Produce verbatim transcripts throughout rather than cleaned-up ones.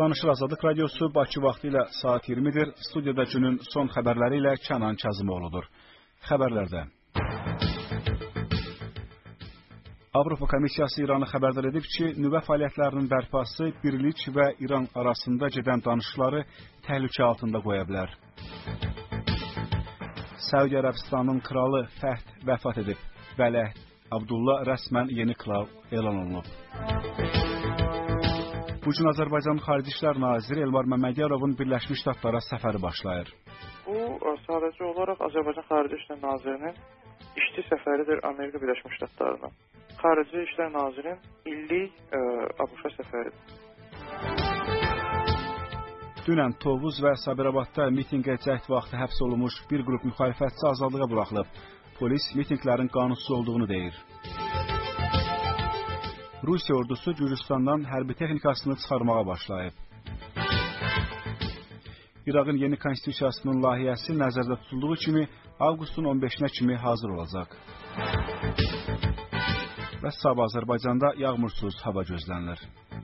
Danışır Azadlıq Radiosu Bakı vaxtı ilə saat iyirmidir. Studiyada günün son xəbərləri ilə Kənan Kazımoğludur. Xəbərlərdə. Avropa Komissiyası İranı xəbərdar edib ki, nüvə fəaliyyətlərinin bərpası birlik və İran arasında gedən danışıqları təhlükə altında qoya bilər. Səudi Ərəbistanının kralı Fəhd vəfat edib. Vəliəhd Abdullah rəsmən yeni kral elan olunub. Bugün Azərbaycan Xarici İşlər Naziri Elmar Məmmədyərovun Birləşmiş Ştatlara səfəri başlayır. Bu sadəcə olaraq Azərbaycan Xarici İşlər Nazirinin işçi səfəridir Amerika Birləşmiş Ştatlarına. Xarici İşlər Nazirinin illik ABŞ-a səfəridir. Dünən Tovuz və Sabirabadda mitinqə cəhd vaxtı həbs olunmuş bir qrup müxalifətçi azadlığa buraxılıb. Polis mitinqlərin qanunsuz olduğunu deyir. Rusiya ordusu Gürcüstandan hərbi texnikasını çıxarmağa başlayıb. İraqın yeni konstitusiyasının layihəsi nəzərdə tutulduğu kimi avqustun on beşinə kimi hazır olacaq. Və sabah Azərbaycanda yağmursuz hava gözlənilir.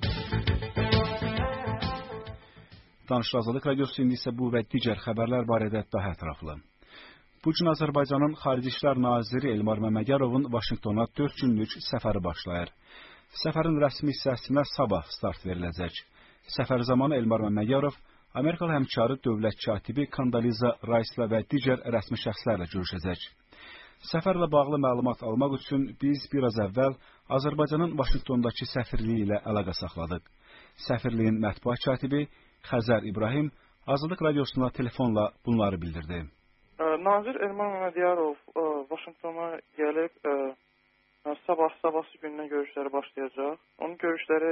Danışır Azadlıq Radiosu indi isə bu və digər xəbərlər barədə daha ətraflı. Bugün Azərbaycanın Xarici İşlər Naziri Elmar Məmmədyərovun Vaşinqtona dörd günlük səfəri başlayır. Səfərin rəsmi hissəsinə sabah start veriləcək. Səfər zamanı Elmar Məmmədyərov Amerikalı həmkarı dövlət katibi Kondoliza Rice'la və digər rəsmi şəxslərlə görüşəcək. Səfərlə bağlı məlumat almaq üçün biz biraz əvvəl Azərbaycanın Vaşinqtondakı səfirliyi ilə əlaqə saxladıq. Səfirliyin mətbuat katibi Xəzər İbrahim Azadlıq Radiosuna telefonla bunları bildirdi. Nazir Elmar Məmmədyərov Vaşinqtona gəlib sabah, sabahsı gündən görüşləri başlayacaq. Onun görüşləri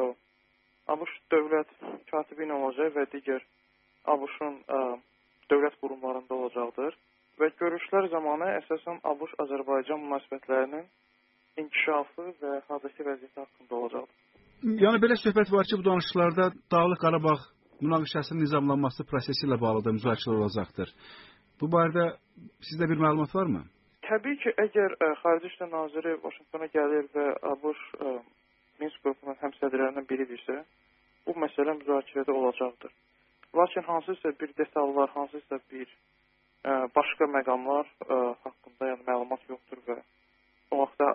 ABŞ dövlət katibi ilə olacaq və digər ABŞ-ın dövlət qurumlarında olacaqdır. Və görüşlər zamanı əsasən ABŞ-Azərbaycan münasibətlərinin inkişafı və hazırki vəziyyəti haqqında olacaqdır. Yəni belə söhbət var ki, bu danışıqlarda Dağlıq Qarabağ münaqişəsinin nizamlanması prosesi ilə bağlı da müzakirələr olacaqdır. Bu barədə sizdə bir məlumat varmı? Təbii ki, əgər ə, Xarici İşlər Naziri Vaşinqtona gəlir və ABŞ ə, Minsk qrupunun həmsədrlərindən biridirsə, bu məsələ müzakirədə olacaqdır. Lakin hansısa bir detallar, hansısa bir ə, başqa məqamlar ə, haqqında yəni, məlumat yoxdur və o vaxtda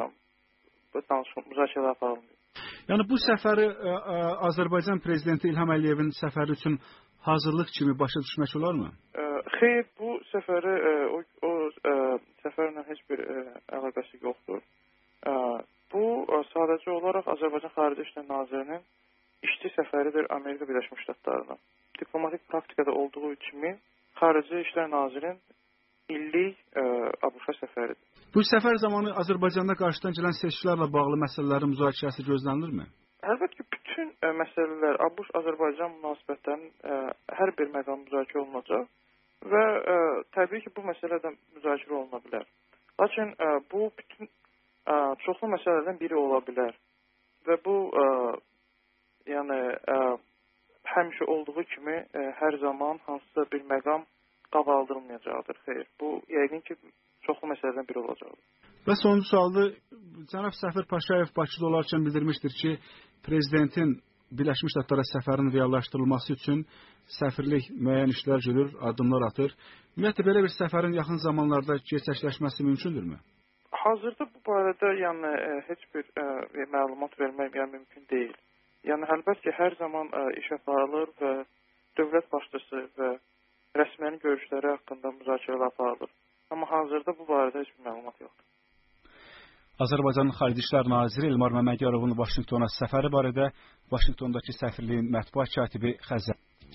müzakirələr aparılmıyor. Yəni bu səfəri ə, ə, Azərbaycan Prezidenti İlham Əliyevin səfəri üçün hazırlıq kimi başa düşmək olarmı? Ə, xeyr, bu səfəri ə, o, o ə, səfərlə heç bir ə, əlaqəsi yoxdur. Ə, bu ə, sadəcə olaraq Azərbaycan Xarici İşlər Nazirinin işçi səfəridir Amerika Birləşmiş Ştatlarına. Diplomatik praktikada olduğu kimi Xarici İşlər Nazirinin illik ə, ABŞ-a səfəridir. Bu səfər zamanı Azərbaycanda qarşıdan gələn seçkilərlə bağlı məsələlərin müzakirəsi gözlənilirmi? Əlbəttə ki, bütün ə, məsələlər ABŞ-Azərbaycan münasibətlərinin ə, hər bir məqam müzakirə olunacaq və ə, təbii ki, bu məsələ də müzakirə oluna bilər. Lakin ə, bu bütün ə, çoxlu məsələlərdən biri ola bilər və bu ə, yəni ə, həmişə olduğu kimi ə, hər zaman hansısa bir məqam qaldırılmayacaqdır. Xeyr, bu yəqin ki, çoxlu məsələlərdən biri olacaqdır. Və sonuncu sualda cənab Səfir Paşayev Bakıda olarkən bildirmişdir ki, Prezidentin Birləşmiş Ştatlara səfərinin reallaşdırılması üçün səfirlik müəyyən işlər görür, addımlar atır. Ümumiyyətlə, belə bir səfərin yaxın zamanlarda gerçəkləşməsi mümkündürmü? Hazırda bu barədə yəni, heç bir ə, məlumat vermək yəni, mümkün deyil. Yəni, əlbəttə ki, hər zaman ə, iş aparılır və dövlət başçısı və rəsmiyənin görüşləri haqqında müzakirələr aparılır. Amma hazırda bu barədə heç bir məlumat yoxdur. Azərbaycanın Xarici İşlər Naziri Elmar Məmmədyərovun Vaşinqtona səfəri barədə Vaşinqtondakı səfirliyin mətbuat katibi Xəzər.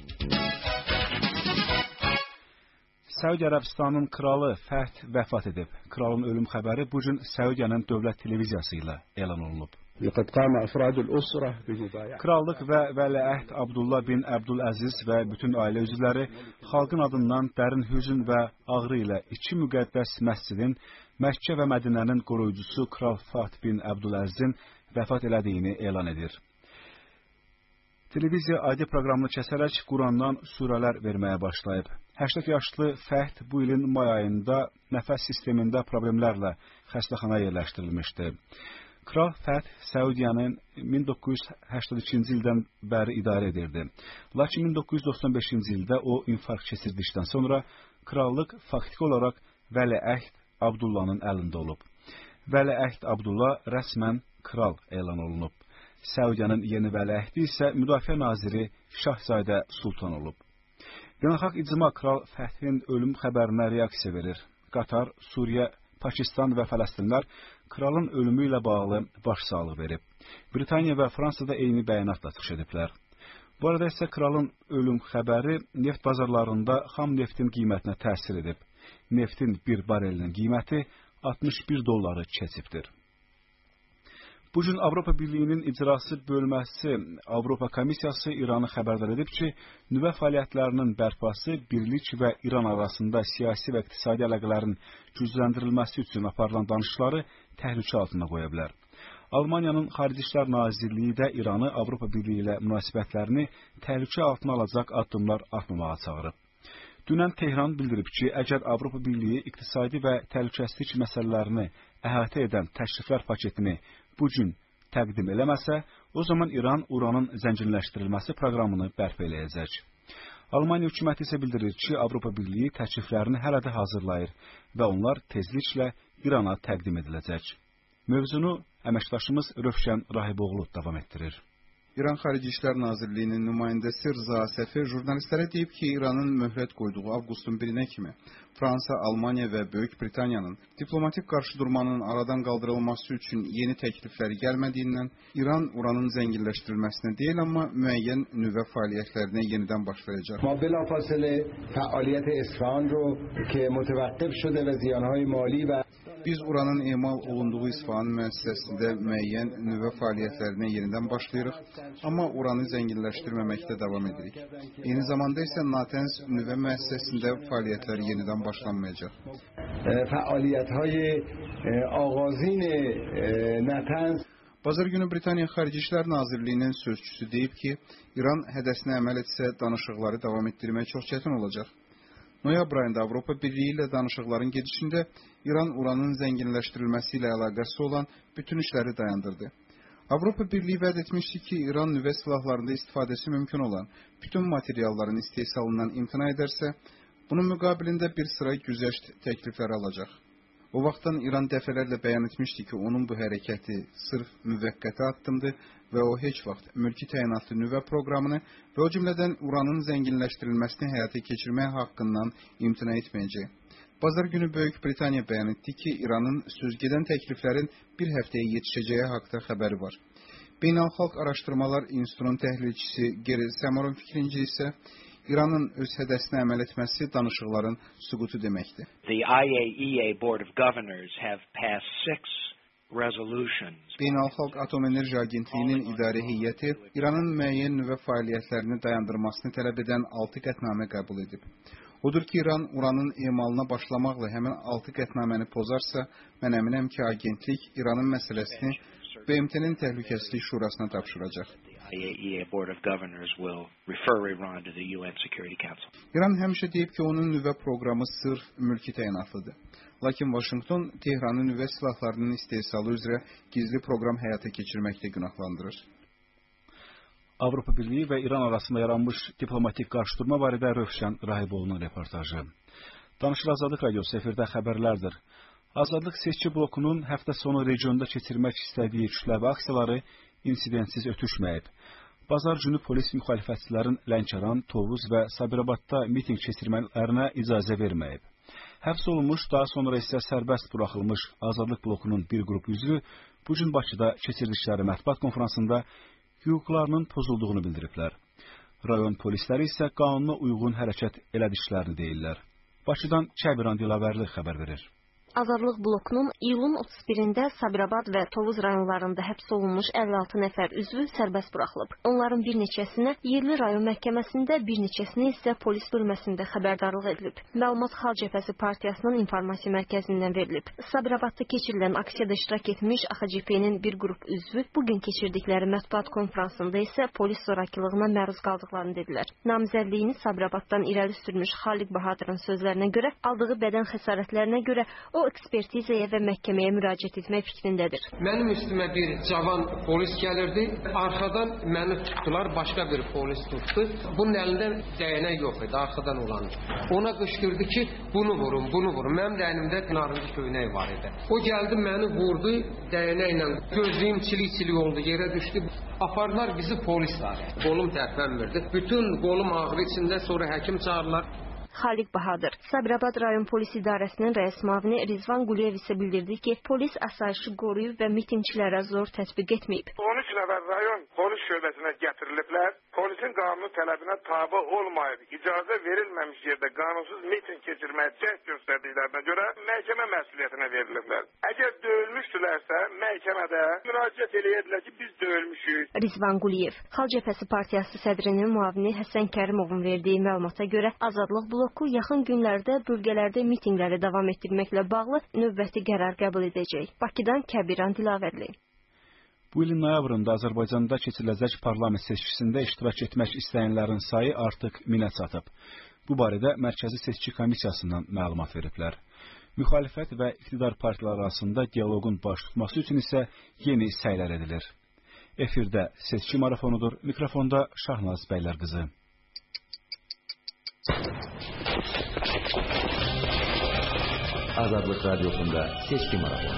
Səudi Ərəbistanının kralı Fəhd vəfat edib. Kralın ölüm xəbəri bugün Səudiyanın dövlət televiziyası ilə elan olunub. Krallıq və Vəliəhd Abdullah bin Əbdüləziz və bütün ailə üzvləri xalqın adından dərin hüzn və ağrı ilə iki müqəddəs məscidin Məkkə və Mədinənin qoruyucusu Kral Fəhd bin Əbdüləzizin vəfat elədiyini elan edir. Televiziya adi proqramını kəsərək Qurandan surələr verməyə başlayıb. səksən yaşlı Fəhd bu ilin may ayında nəfəs sistemində problemlərlə xəstəxanaya yerləşdirilmişdi. Kral Fəth Səudiyyanın min doqquz yüz səksən ikinci ildən bəri idarə edirdi. Lakin min doqquz yüz doxsan beşinci ildə o infarkt keçirdikdən sonra krallıq faktiki olaraq Vəliəhd Abdullahın əlində olub. Vəliəhd Abdullah rəsmən kral elan olunub. Səudiyyanın yeni vəliəhdi isə Müdafiə naziri Şahzadə Sultan olub. Beynəlxalq icma Kral Fəthin ölüm xəbərinə reaksiya verir. Qatar, Suriya, Pakistan və Fələstinlər kralın ölümü ilə bağlı başsağlığı verib. Britaniya və Fransada eyni bəyanatla çıxış ediblər. Bu arada isə kralın ölüm xəbəri neft bazarlarında xam neftin qiymətinə təsir edib. Neftin bir barelinin qiyməti altmış bir dolları keçibdir. Bugün Avropa Birliyinin icrası bölməsi Avropa Komissiyası İranı xəbərdar edib ki, nüvə fəaliyyətlərinin bərpası birlik və İran arasında siyasi və iqtisadi əlaqələrin gücləndirilməsi üçün aparılan danışıqları təhlükə altına qoya bilər. Almaniyanın Xarici İşlər Nazirliyi də İranı Avropa Birliyi ilə münasibətlərini təhlükə altına alacaq addımlar atmamağa çağırıb. Dünən Tehran bildirib ki, əgər Avropa Birliyi iqtisadi və təhlükəsizlik məsələlərini əhatə edən təkliflər paketini bu gün təqdim eləməsə, o zaman İran uranın zənginləşdirilməsi proqramını bərpa eləyəcək. Almaniya hökuməti isə bildirir ki, Avropa Birliyi təkliflərini hələ də hazırlayır və onlar tezliklə İrana təqdim ediləcək. Mövzunu əməkdaşımız Rövşən Rahiboğlu davam etdirir. İran Xarici İşlər Nazirliyinin nümayəndəsi Rza Səfi jurnalistlərə deyib ki, İranın möhlət qoyduğu avqustun birinə kimi Fransa, Almaniya və Böyük Britaniyanın diplomatik qarşıdurmanın aradan qaldırılması üçün yeni təklifləri gəlmədiyindən İran uranın zənginləşdirilməsinə deyil, amma müəyyən nüvə fəaliyyətlərinə yenidən başlayacaq. Ma bilafasilə fəaliyyət İsfahan ro ki mütəvəqqif şudə və ziyanhay mali və Biz uranın emal olunduğu İsfahan müəssisəsində müəyyən nüvə fəaliyyətlərinə yenidən başlayırıq, amma uranı zənginləşdirməməkdə davam edirik. Eyni zamanda isə Natanz nüvə müəssisəsində fəaliyyətlər yenidən başlanmayacaq. Fəaliyyəthay ağazin Natanz Bazar günü Britaniya Xarici İşlər Nazirliyinin sözçüsü deyib ki, İran hədəsinə əməl etsə danışıqları davam etdirmək çox çətin olacaq. Noyabr ayında Avropa Birliyi ilə danışıqların gedişində İran uranın zənginləşdirilməsi ilə əlaqəsi olan bütün işləri dayandırdı. Avropa Birliyi vəd etmişdi ki, İran nüvə silahlarında istifadəsi mümkün olan bütün materialların istehsalından imtina edərsə, bunun müqabilində bir sıra güzəşt təklifləri alacaq. O vaxtdan İran dəfələrlə bəyan etmişdi ki, onun bu hərəkəti sırf müvəqqəti addımdır və o heç vaxt mülki təyinatlı nüvə proqramını və o cümlədən uranın zənginləşdirilməsini həyata keçirmək haqqından imtina etməyəcək. Bazar günü Böyük Britaniya bəyan etdi ki, İranın sözgedən təkliflərin bir həftəyə yetişəcəyi haqda xəbəri var. Beynəlxalq Araşdırmalar İnstitutunun təhlilçisi Geri Səmarın fikrincə isə İranın öz hədəsinə əməl etməsi danışıqların süqutu deməkdir. The I A E A Board of Governors have passed six resolutions. Beynəlxalq Atom Enerji Agentliyinin idarə heyəti İranın müəyyən nüvə fəaliyyətlərini dayandırmasını tələb edən altı qətnamə qəbul edib. Odur ki, İran uranın emalına başlamaqla həmin altı qətnaməni pozarsa, mən əminəm ki, agentlik İranın məsələsini B M T-nin Təhlükəsizlik Şurasına tapşıracaq. I A E A Board of Governors will refer Iran to the U N Security Council. İran həmişə deyib ki, onun nüvə proqramı sırf mülki təyinatlıdır. Lakin Vaşinqton Tehranı nüvə silahlarının istehsalı üzrə gizli proqram həyata keçirməkdə günahlandırır. Avropa Birliyi və İran arasında yaranmış diplomatik qarşıdurma barədə Rövşən Rahiboğlu'nun reportajı. Danışır Azadlıq Radiosu efirdə xəbərlərdir. Azadlıq seçki blokunun həftə sonu regionda keçirmək istədiyi kütləvi aksiyaları insidentsiz ötüşməyib. Bazar günü polis müxalifətçilərin Lənkəran, Tovuz və Sabirabadda miting keçirmələrinə icazə verməyib. Həbs olunmuş, daha sonra isə sərbəst buraxılmış Azadlıq blokunun bir qrup üzvü bugün Bakıda keçirdikləri mətbuat konferansında hüquqlarının pozulduğunu bildiriblər. Rayon polisləri isə qanuna uyğun hərəkət elədiklərini deyirlər. Bakıdan Kəbiran Dilavərli xəbər verir. Azadlıq blokunun iyulun otuz birində Sabirabad və Tovuz rayonlarında həbs olunmuş əlli altı nəfər üzvü sərbəst buraxılıb. Onların bir neçəsinə yerli rayon məhkəməsində, bir neçəsinə isə polis bölməsində xəbərdarlıq edilib. Məlumat Xalq Cəbhəsi Partiyasının informasiya mərkəzindən verilib. Sabirabadda keçirilən aksiyada iştirak etmiş A X C P-nin bir qrup üzvü bugün keçirdikləri mətbuat konferansında isə polis zorakılığına məruz qaldıqlarını dedilər. Namizədliyini Sabirabaddan irəli sürmüş Xaliq Bahadırın sözlərinə görə aldığı bədən xəsarətlərinə görə o O ekspertizaya və məhkəməyə müraciət etmək fikrindədir. Mənim üstümə bir cavan polis gəlirdi. Arxadan məni tutdular, başqa bir polis tutdu. Bunun əlində dəyənək yox idi, arxadan olan. Ona qışqırdı ki, bunu vurun, bunu vurun. Mənim də əlimdə narıncı köynək var idi. O gəldi, məni vurdu dəyənəklə. Gözlüyüm çilik-çilik oldu, yerə düşdü. Apardılar bizi polislərə. Qolum tərpənmirdi. Bütün qolum ağrı içində, sonra həkim çağırdılar. Xaliq Bahadır. Sabirabad rayon polis idarəsinin rəis müavini Rizvan Quliyev isə bildirdi ki, polis asayişi qoruyub və mitingçilərə zor tətbiq etməyib. on üç nəfər rayon polis şöbəsinə gətiriliblər. Polisin qanuni tələbinə tabe olmayıb, icazə verilməmiş yerdə qanunsuz miting keçirməyə cəhd göstərdiklərinə görə məhkəmə məsuliyyətinə veriliblər. Əgər döyülmüşdülərsə, məhkəmədə müraciət eləyədilər ki, biz döyülmüşük. Rizvan Quliyev, Xalq Cəbhəsi Partiyası sədrinin müavini Həsən Kərimovun verdiyi məlumata görə Azadlıq bloku yaxın günlərdə bölgələrdə mitingləri davam etdirməklə bağlı növbəti qərar qəbul edəcək. Bakıdan Kəbiran Dilavərli. Bu ilin noyabrında Azərbaycanda keçiriləcək parlament seçkisində iştirak etmək istəyənlərin sayı artıq minə çatıb. Bu barədə Mərkəzi Seçki Komissiyasından məlumat veriblər. Müxalifət və iqtidar partiyaları arasında dialoqun baş tutması üçün isə yeni səylər edilir. Efirdə seçki marafonudur. Mikrofonda Şahnaz Bəylər qızı. Azadlıq Radyosu'nda seçki marafonu.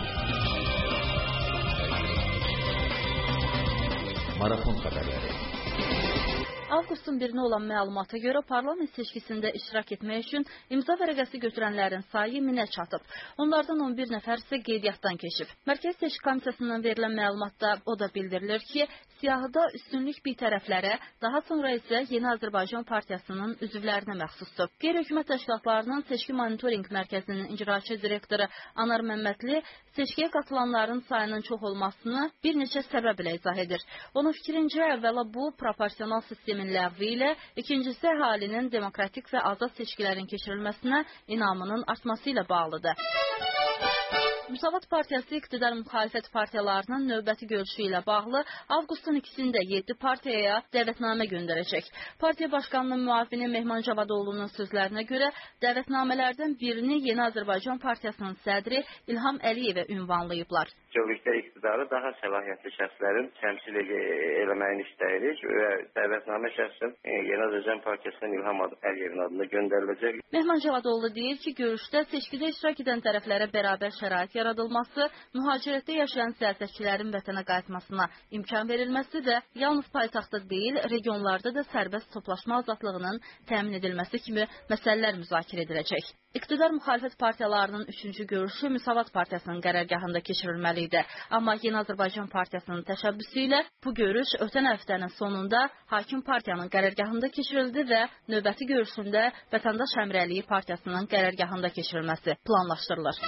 Marafon haberleri. Avqustun birinə olan məlumata görə parlament seçkisində iştirak etmək üçün imza vərəqəsi götürənlərin sayı minə çatıb. Onlardan on bir nəfər isə qeydiyyatdan keçib. Mərkəzi Seçki Komissiyasından verilən məlumatda o da bildirilir ki, siyahıda üstünlük bir tərəflərə, daha sonra isə Yeni Azərbaycan Partiyasının üzvlərinə məxsusdur. Qeyri-hökumət təşkilatlarının Seçki Monitoring Mərkəzinin icraçı direktoru Anar Məmmədli seçkiyə qatılanların sayının çox olmasını bir neçə səbəb ilə izah edir. Onun fikrincə, əvvəla bu proporsional sistemin ləğvi ilə, ikincisi əhalinin demokratik və azad seçkilərin keçirilməsinə inamının artması ilə bağlıdır. Müsavat Partiyası iqtidar müxalifət partiyalarının növbəti görüşü ilə bağlı avqustun ikisində yeddi partiyaya dəvətnamə göndərəcək. Partiya başqanının müavini Mehman Cavadoğlu'nun sözlərinə görə dəvətnamələrdən birini Yeni Azərbaycan Partiyasının sədri İlham Əliyevə ünvanlayıblar. Bütövlükdə iqtidarı daha səlahiyyətli şəxslərin təmsil eləməyini istəyirik və dəvətnamə şəxsin Yeni Azərbaycan Partiyasının İlham Əliyevin adına göndəriləcək. Mehman Cavadoğlu deyir ki, görüşdə seçkidə iştirak edən tərəflərə bərabər şərait yaradılması, mühacirətdə yaşayan siyasətçilərin vətənə qayıtmasına imkan verilməsi və yalnız paytaxtda deyil, regionlarda da sərbəst toplaşma azadlığının təmin edilməsi kimi məsələlər müzakirə ediləcək. İqtidar müxalifət partiyalarının üçüncü görüşü Müsavat Partiyasının qərargahında keçirilməli idi. Amma Yeni Azərbaycan Partiyasının təşəbbüsü ilə bu görüş ötən həftənin sonunda hakim partiyanın qərargahında keçirildi və növbəti görüşündə Vətəndaş Həmrəyliyi Partiyasının qərargahında keçirilməsi planlaşdırılır.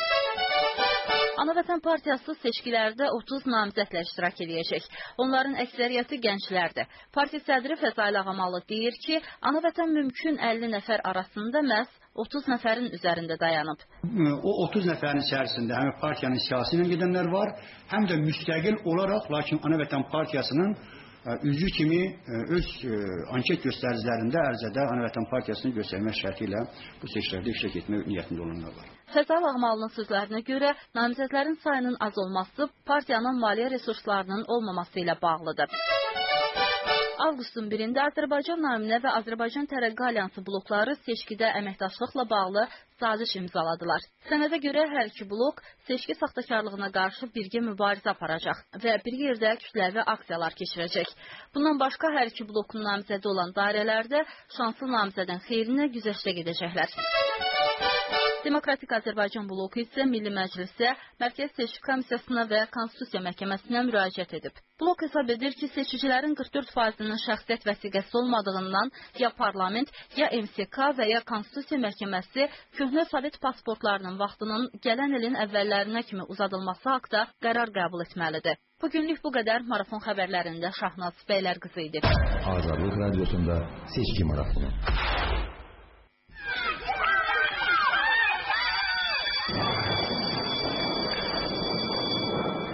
Ana Vətən Partiyası seçkilərdə otuz namizədlə iştirak edəcək. Onların əksəriyyəti gənclərdir. Partiya sədri Fəzail Ağamalı deyir ki, Ana Vətən mümkün əlli nəfər arasında məhz otuz nəfərin üzərində dayanıb. O otuz nəfərin içərisində həm partiyanın siyasi ilə gedənlər var, həm də müstəqil olaraq, lakin Ana Vətən Partiyasının üzvü kimi öz anket göstəricilərində ərizədə Ana Vətən Partiyasını göstərmək şərti ilə bu seçkilərdə iştirak etmək niyyətində olanlar var. Fəzail Ağmalının sözlərinə görə namizədlərin sayının az olması partiyanın maliyyə resurslarının olmaması ilə bağlıdır. Avqustun birində Azərbaycan naminə və Azərbaycan Tərəqqi Alyansı blokları seçkidə əməkdaşlıqla bağlı saziş imzaladılar. Sənədə görə hər iki blok seçki saxtakarlığına qarşı birgə mübarizə aparacaq və bir yerdə kütləvi aksiyalar keçirəcək. Bundan başqa hər iki blokun namizədi olan dairələrdə şanslı namizədin xeyrinə güzəştə gedəcəklər. Demokratik Azərbaycan bloku isə Milli Məclisə, Mərkəzi Seçki Komissiyasına və Konstitusiya Məhkəməsinə müraciət edib. Blok hesab edir ki, seçicilərin qırx dörd faizinin şəxsiyyət vəsiqəsi olmadığından ya parlament, ya M S K və ya Konstitusiya Məhkəməsi köhnə Sovet pasportlarının vaxtının gələn ilin əvvəllərinə kimi uzadılması haqda qərar qəbul etməlidir. Bugünlük bu qədər. Marafon xəbərlərində Şahnaz Bəylər qızı idi. Azadlıq Radyosu'nda seçki marafonu.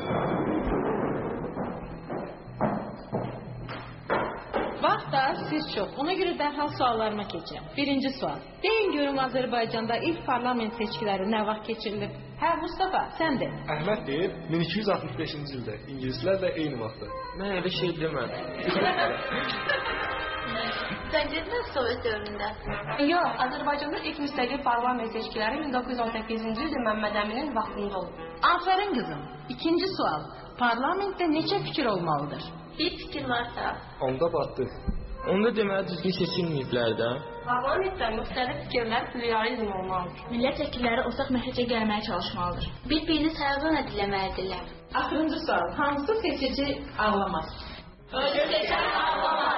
Vaxtda siz çox. Ona görə dərhal suallarıma keçirəm. Birinci sual. Deyin görüm Azərbaycanda ilk parlament seçkiləri nə vaxt keçirilib? Hə, Mustafa, sən de. Əhməd deyir, min iki yüz altmış beşinci ildə. İngilislərlə eyni vaxtda. Mən elə şey demədim. Sən dedin Sovet dövründə? Yox, Azərbaycanda ilk müstəqil parlament seçkiləri min doqquz yüz on səkkizinci ildə Məmməd Əminin vaxtında olub. Afərin qızım. İkinci sual. Parlamentdə neçə fikir olmalıdır? Bir fikir varsa. Onda batdıq. Onda deməli düzgün seçilməyiblər də. Parlamentdə müxtəlif fikirlər pluralizm olmalıdır. Millət vəkilləri ortaq məhləcə gəlməyə çalışmalıdır. Bir-birini səvəbən ediləməlidirlər. Axırıncı sual. Hansı seçici ağlamaz? Ölü seçən ağlamaz.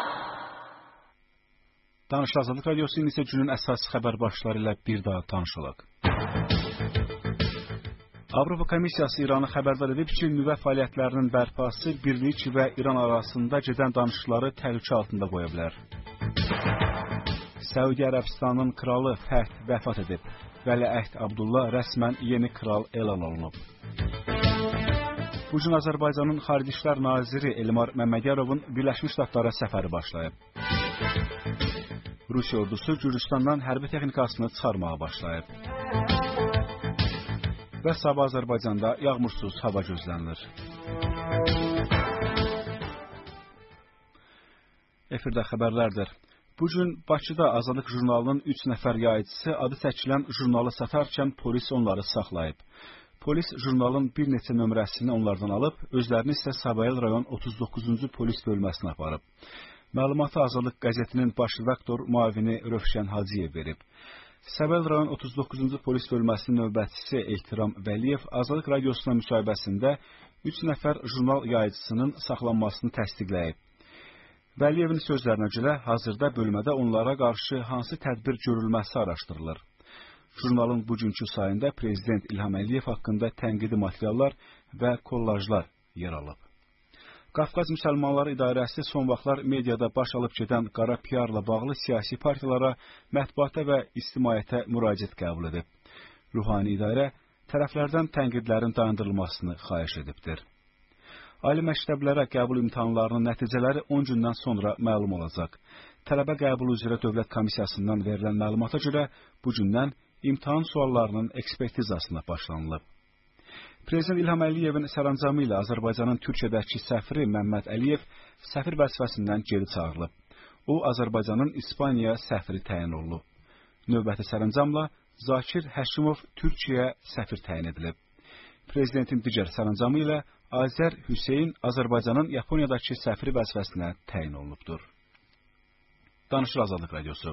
Danışıq Azadlıq Radiosu indi isə günün əsas xəbər başları ilə bir daha tanışılaq. Avropa Komissiyası İranı xəbərdar edib ki, nüvə fəaliyyətlərinin bərpası birlik və İran arasında gedən danışıqları təhlükə altında qoya bilər. Səudiyyə Ərəbistanının kralı Fəhd vəfat edib. Vəliəhd Abdullah rəsmən yeni kral elan olunub. Bu gün Azərbaycanın Xarici İşlər Naziri Elmar Məmmədyarovun Birləşmiş Ştatlara səfəri başlayıb. Rusiya ordusu Gürcüstandan hərbi texnikasını çıxarmağa başlayıb. Və sabah Azərbaycanda yağmursuz hava gözlənilir. Efirdə xəbərlərdir. Bugün Bakıda Azadlıq jurnalının üç nəfər yayıcısı adı çəkilən jurnalı satarkən polis onları saxlayıb. Polis jurnalın bir neçə nömrəsini onlardan alıb, özlərini isə Sabayel rayon otuz doqquzuncu polis bölməsinə aparıb. Məlumatı Azadlıq qəzetinin baş redaktor müavini Rövşən Hacıyev verib. Səbəl rayon otuz doqquzuncu polis bölməsinin növbətçisi Ehtiram Vəliyev Azadlıq radiosuna müsahibəsində üç nəfər jurnal yayıcısının saxlanmasını təsdiqləyib. Vəliyevin sözlərinə görə hazırda bölmədə onlara qarşı hansı tədbir görülməsi araşdırılır. Jurnalın bugünkü sayında Prezident İlham Əliyev haqqında tənqidi materiallar və kollajlar yer alıb. Qafqaz Müsəlmanları İdarəsi son vaxtlar mediada baş alıb gedən qara P R-la bağlı siyasi partiyalara, mətbuata və ictimaiyyətə müraciət qəbul edib. Ruhani idarə tərəflərdən tənqidlərin dayandırılmasını xahiş edibdir. Ali məktəblərə qəbul imtahanlarının nəticələri on gündən sonra məlum olacaq. Tələbə qəbulu üzrə Dövlət Komissiyasından verilən məlumata görə bu gündən imtahan suallarının ekspertizasına başlanılıb. Prezident İlham Əliyevin sərəncamı ilə Azərbaycanın Türkiyədəki səfiri Məmməd Əliyev səfir vəzifəsindən geri çağırılıb. O, Azərbaycanın İspaniya səfiri təyin olunub. Növbəti sərəncamla Zakir Həşimov Türkiyəyə səfir təyin edilib. Prezidentin digər sərəncamı ilə Azər Hüseyn Azərbaycanın Yaponiyadakı səfiri vəzifəsinə təyin olunubdur. Danışır Azadlıq Radiosu.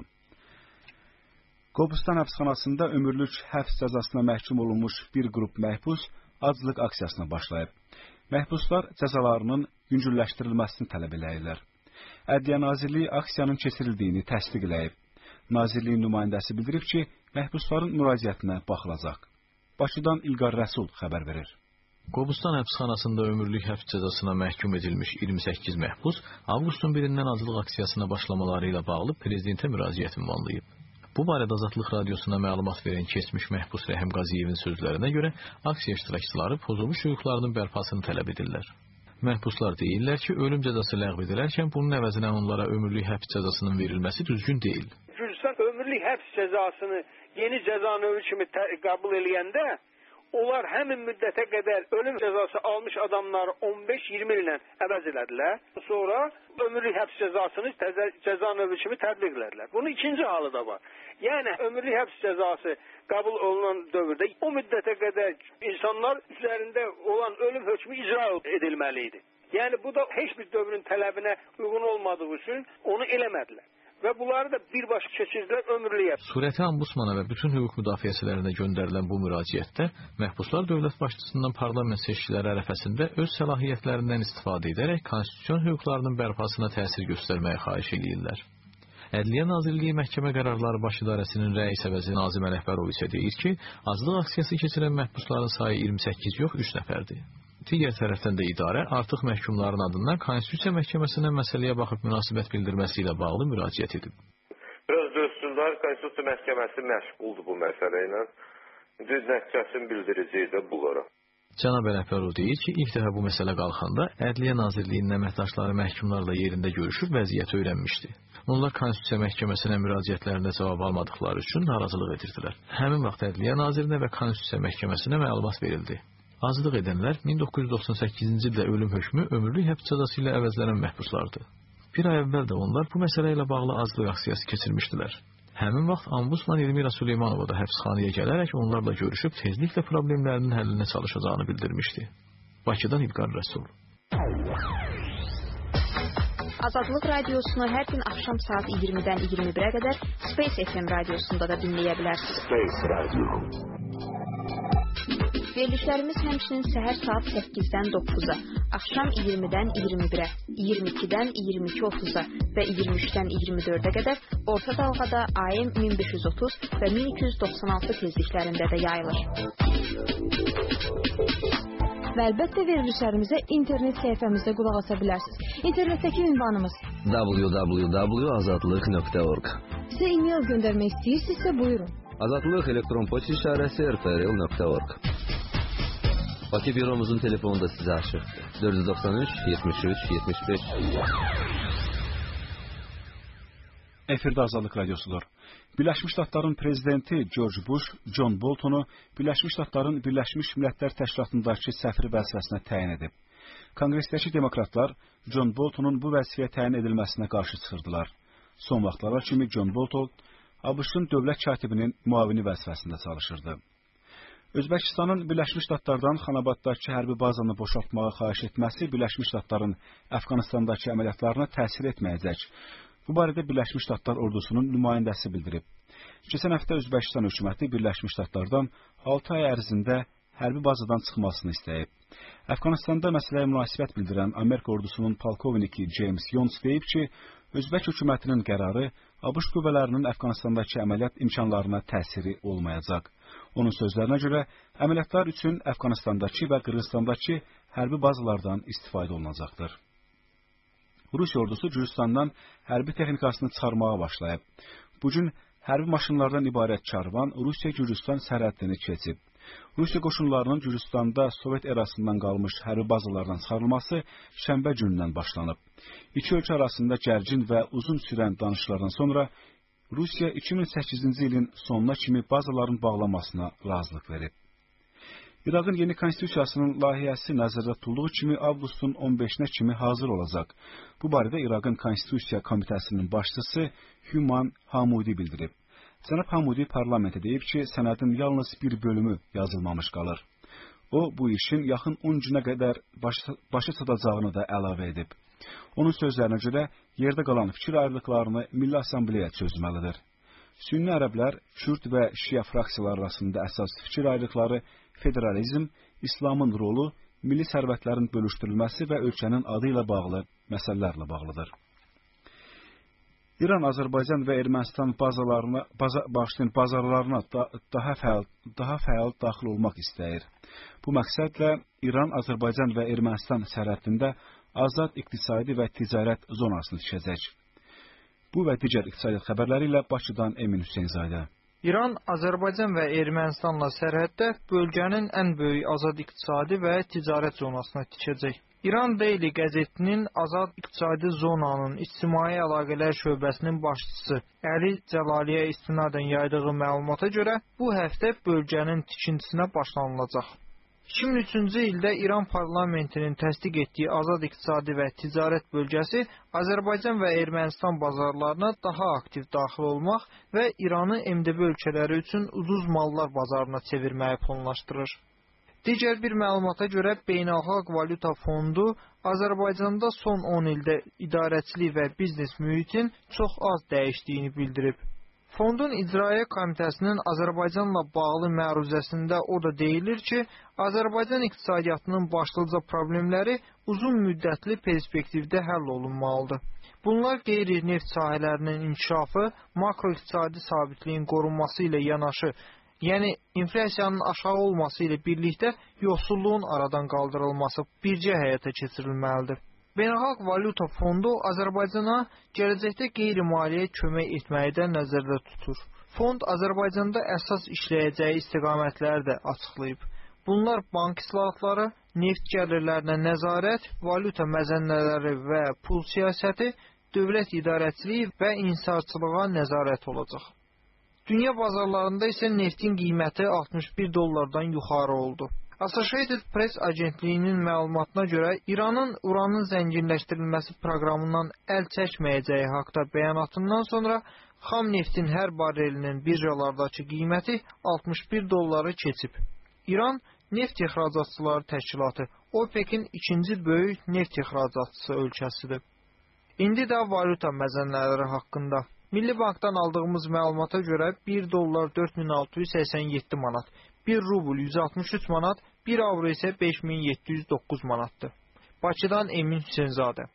Qobustan həbsxanasında ömürlük həbs cəzasına məhkum olunmuş bir qrup məhbus aclıq aksiyasına başlayıb. Məhbuslar cəzalarının yüngülləşdirilməsini tələb eləyirlər. Ədliyyə Nazirliyi aksiyanın keçirildiyini təsdiqləyib. Nazirliyin nümayəndəsi bildirib ki, məhbusların müraciətinə baxılacaq. Bakıdan İlqar Rəsul xəbər verir. Qobustan həbsxanasında ömürlük həbs cəzasına məhkum edilmiş iyirmi səkkiz məhbus avqustun birindən aclıq aksiyasına başlamaları ilə bağlı prezidentə müraciət ünvanlayıb. Bu barədə Azadlıq Radiosuna məlumat verən keçmiş məhbus Rəhim Qaziyevin sözlərinə görə aksiya iştirakçıları pozulmuş hüquqlarının bərpasını tələb edirlər. Məhbuslar deyirlər ki, ölüm cəzası ləğv edilərkən bunun əvəzinə onlara ömürlük həbs cəzasının verilməsi düzgün deyil. Gürcüstan ömürlük həbs cəzasını yeni cəza növü kimi qəbul eləyəndə onlar həmin müddətə qədər ölüm cəzası almış adamları on beş iyirmi illə əvəz elədilər. Sonra ömürlük həbs cəzasını cəza növü kimi tətbiq elədilər. Bunun ikinci halı da var. Yəni ömürlük həbs cəzası qəbul olunan dövrdə o müddətə qədər insanlar üzərində olan ölüm hökmü icra edilməli idi. Yəni bu da heç bir dövrün tələbinə uyğun olmadığı üçün onu eləmədilər. Və bunları da birbaşa keçirdilər ömürlüyə. Surəti Ambusmana və bütün hüquq müdafiəçilərinə göndərilən bu müraciətdə məhbuslar dövlət başçısından parlament seçkiləri ərəfəsində öz səlahiyyətlərindən istifadə edərək konstitusiyon hüquqlarının bərpasına təsir göstərməyə xahiş edirlər. Ədliyyə Nazirliyi məhkəmə qərarları baş idarəsinin rəis əvəzi Nazim Ələkbərov isə deyir ki, aclıq aksiyası keçirən məhbusların sayı iyirmi səkkiz yox, üç nəfərdir. Digər tərəfdən də idarə artıq məhkumların adından Konstitusiya məhkəməsinə məsələyə baxıb münasibət bildirməsi ilə bağlı müraciət edib. Biraz dönsünlər, Konstitusiya məhkəməsi məşğuldur bu məsələ ilə. Düz nəticəsini bildirəcək də bunlara. Cənab Ələfərov deyir ki, ilk dəfə bu məsələ qalxanda Ədliyyə Nazirliyinin əməkdaşları məhkumlarla yerində görüşüb vəziyyəti öyrənmişdi. Onlar Konstitusiya Məhkəməsinə müraciətlərində cavab almadıqları üçün narazılıq edirdilər. Həmin vaxt Ədliyyə Nazirinə və Konstitusiya Məhkəməsinə məlumat verildi. Azadlıq edənlər min doqquz yüz doxsan səkkizinci ildə ölüm hökmü ömürlük həbs cəzası ilə əvəzlənən məhbuslardır. Bir ay əvvəl də onlar bu məsələ ilə bağlı azadlıq aksiyası keçirmişdilər. Həmin vaxt Ombudsman Elmira Süleymanova da həbsxanaya gələrək onlarla görüşüb tezliklə problemlərinin həllinə çalışacağını bildirmişdi. Bakıdan İlqar Rəsul. Azadlıq radiosunu hər gün axşam saat iyirmidən iyirmi birə qədər Space F M radiosunda da dinləyə bilərsiniz. Space Radio. Verilişlərimiz həmçinin səhər saat səkkizdən doqquza, axşam iyirmidən iyirmi birə, iyirmi ikidən iyirmi iki otuz'a və iyirmi üçdən iyirmi dördə qədər orta dalğada A M min beş yüz otuz və min iki yüz doxsan altı tezliklərində də yayılır. Və əlbəttə verilişlərimizə internet səhifəmizdə qulaq asa bilərsiniz. İnternetdəki ünvanımız w w w nöqtə azadlıq nöqtə org. Sizə e-mail göndərmək istəyirsinizsə buyurun. Azadlıq elektron poçt işarəsi r f r l nöqtə org. Bakı büromuzun telefonu da sizə açıqdır. dörd yüz doxsan üç yetmiş üç yetmiş beş. Efirdə Azadlıq Radiosudur. Birləşmiş Ştatların prezidenti George Bush, John Bolton'u Birləşmiş Ştatların Birləşmiş Millətlər Təşkilatındakı səfiri vəzifəsinə təyin edib. Konqresdəki demokratlar John Bolton'un bu vəzifəyə təyin edilməsinə qarşı çıxırdılar. Son vaxtlara kimi John Bolton ABŞ-ın dövlət katibinin müavini vəzifəsində çalışırdı. Özbəkistanın Birləşmiş Ştatlardan Xanabaddakı hərbi bazanı boşaltmağa xahiş etməsi Birləşmiş Ştatların Əfqanistandakı əməliyyatlarına təsir etməyəcək. Bu barədə Birləşmiş Ştatlar ordusunun nümayəndəsi bildirib. Keçən həftə Özbəkistan hökuməti Birləşmiş Ştatlardan altı ay ərzində hərbi bazadan çıxmasını istəyib. Əfqanistanda məsələyə münasibət bildirən Amerika ordusunun polkovniki James Younts deyib ki, Özbək hökumətinin qərarı ABŞ qüvvələrinin Əfqanistandakı əməliyyat imkanlarına təsiri olmayacaq. Onun sözlərinə görə əməliyyatlar üçün Əfqanistandakı və Qırğızstandakı hərbi bazalardan istifadə olunacaqdır. Rusiya ordusu Gürcüstandan hərbi texnikasını çıxarmağa başlayıb. Bugün hərbi maşınlardan ibarət karvan Rusiya-Gürcüstan sərhədini keçib. Rusiya qoşunlarının Gürcüstanda Sovet erasından qalmış hərbi bazalardan çıxarılması şənbə günündən başlanıb. İki ölkə arasında gərgin və uzun sürən danışıqlardan sonra Rusiya iki min səkkizinci ilin sonuna kimi bazaların bağlanmasına razılıq verib. İraqın yeni konstitusiyasının layihəsi nəzərdə tutulduğu kimi avqustun on beşinə kimi hazır olacaq. Bu barədə İraqın Konstitusiya Komitəsinin başçısı Hüman Hamudi bildirib. Cənab Hamudi parlamentə deyib ki, sənədin yalnız bir bölümü yazılmamış qalır. O, bu işin yaxın on günə qədər başa çatacağını da əlavə edib. Onun sözlərinə görə yerdə qalan fikir ayrılıqlarını Milli Assambleya çözməlidir. Sünni ərəblər, Kürd və Şia fraksiyalar arasında əsas fikir ayrılıqları federalizm, İslamın rolu, milli sərvətlərin bölüşdürülməsi və ölkənin adı ilə bağlı məsələlərlə bağlıdır. İran, Azərbaycan və Ermənistan bazalarına, baza, başlayın, bazarlarına da, daha, fəal, daha fəal daxil olmaq istəyir. Bu məqsədlə İran, Azərbaycan və Ermənistan sərhədində azad iqtisadi və ticarət zonasını tikəcək. Bu və digər iqtisadiyyat xəbərləri ilə Bakıdan Emin Hüseynzadə. İran, Azərbaycan və Ermənistanla sərhəddə bölgənin ən böyük azad iqtisadi və ticarət zonasını tikəcək. İran Daily qəzetinin azad iqtisadi zonanın ictimai əlaqələr şöbəsinin başçısı Əli Cəlaliyə istinadən yaydığı məlumata görə bu həftə bölgənin tikintisinə başlanılacaq. iki min üçüncü ildə İran parlamentinin təsdiq etdiyi azad iqtisadi və ticarət bölgəsi Azərbaycan və Ermənistan bazarlarına daha aktiv daxil olmaq və İranı M D B ölkələri üçün ucuz mallar bazarına çevirməyi planlaşdırır. Digər bir məlumata görə Beynəlxalq Valyuta Fondu Azərbaycanda son on ildə idarəçilik və biznes mühitin çox az dəyişdiyini bildirib. Fondun İcraiyyə Komitəsinin Azərbaycanla bağlı məruzəsində o da deyilir ki, Azərbaycan iqtisadiyyatının başlıca problemləri uzun müddətli perspektivdə həll olunmalıdır. Bunlar qeyri-neft sahələrinin inkişafı, makroiqtisadi sabitliyin qorunması ilə yanaşı, yəni inflyasiyanın aşağı olması ilə birlikdə yoxsulluğun aradan qaldırılması bircə həyata keçirilməlidir. Beynəlxalq Valyuta Fondu Azərbaycana gələcəkdə qeyri-maliyyə kömək etməyi də nəzərdə tutur. Fond Azərbaycanda əsas işləyəcəyi istiqamətləri də açıqlayıb. Bunlar bank islahatları, neft gəlirlərinə nəzarət, valyuta məzənnələri və pul siyasəti, dövlət idarəçiliyi və inhisarçılığa nəzarət olacaq. Dünya bazarlarında isə neftin qiyməti altmış bir dollardan yuxarı oldu. Associated Press agentliyinin məlumatına görə İranın uranın zənginləşdirilməsi proqramından əl çəkməyəcəyi haqda bəyanatından sonra xam neftin hər barelinin birjalardakı qiyməti altmış bir dolları keçib. İran neft ixracatçıları təşkilatı OPEC-in ikinci böyük neft ixracatçısı ölkəsidir. İndi də valyuta məzənələri haqqında. Milli Bankdan aldığımız məlumata görə bir dollar dörd min altı yüz səksən yeddi manat, bir rubl yüz altmış üç manat, bir avro isə beş min yeddi yüz doqquz manatdır. Bakıdan Emin Hüseynzadə.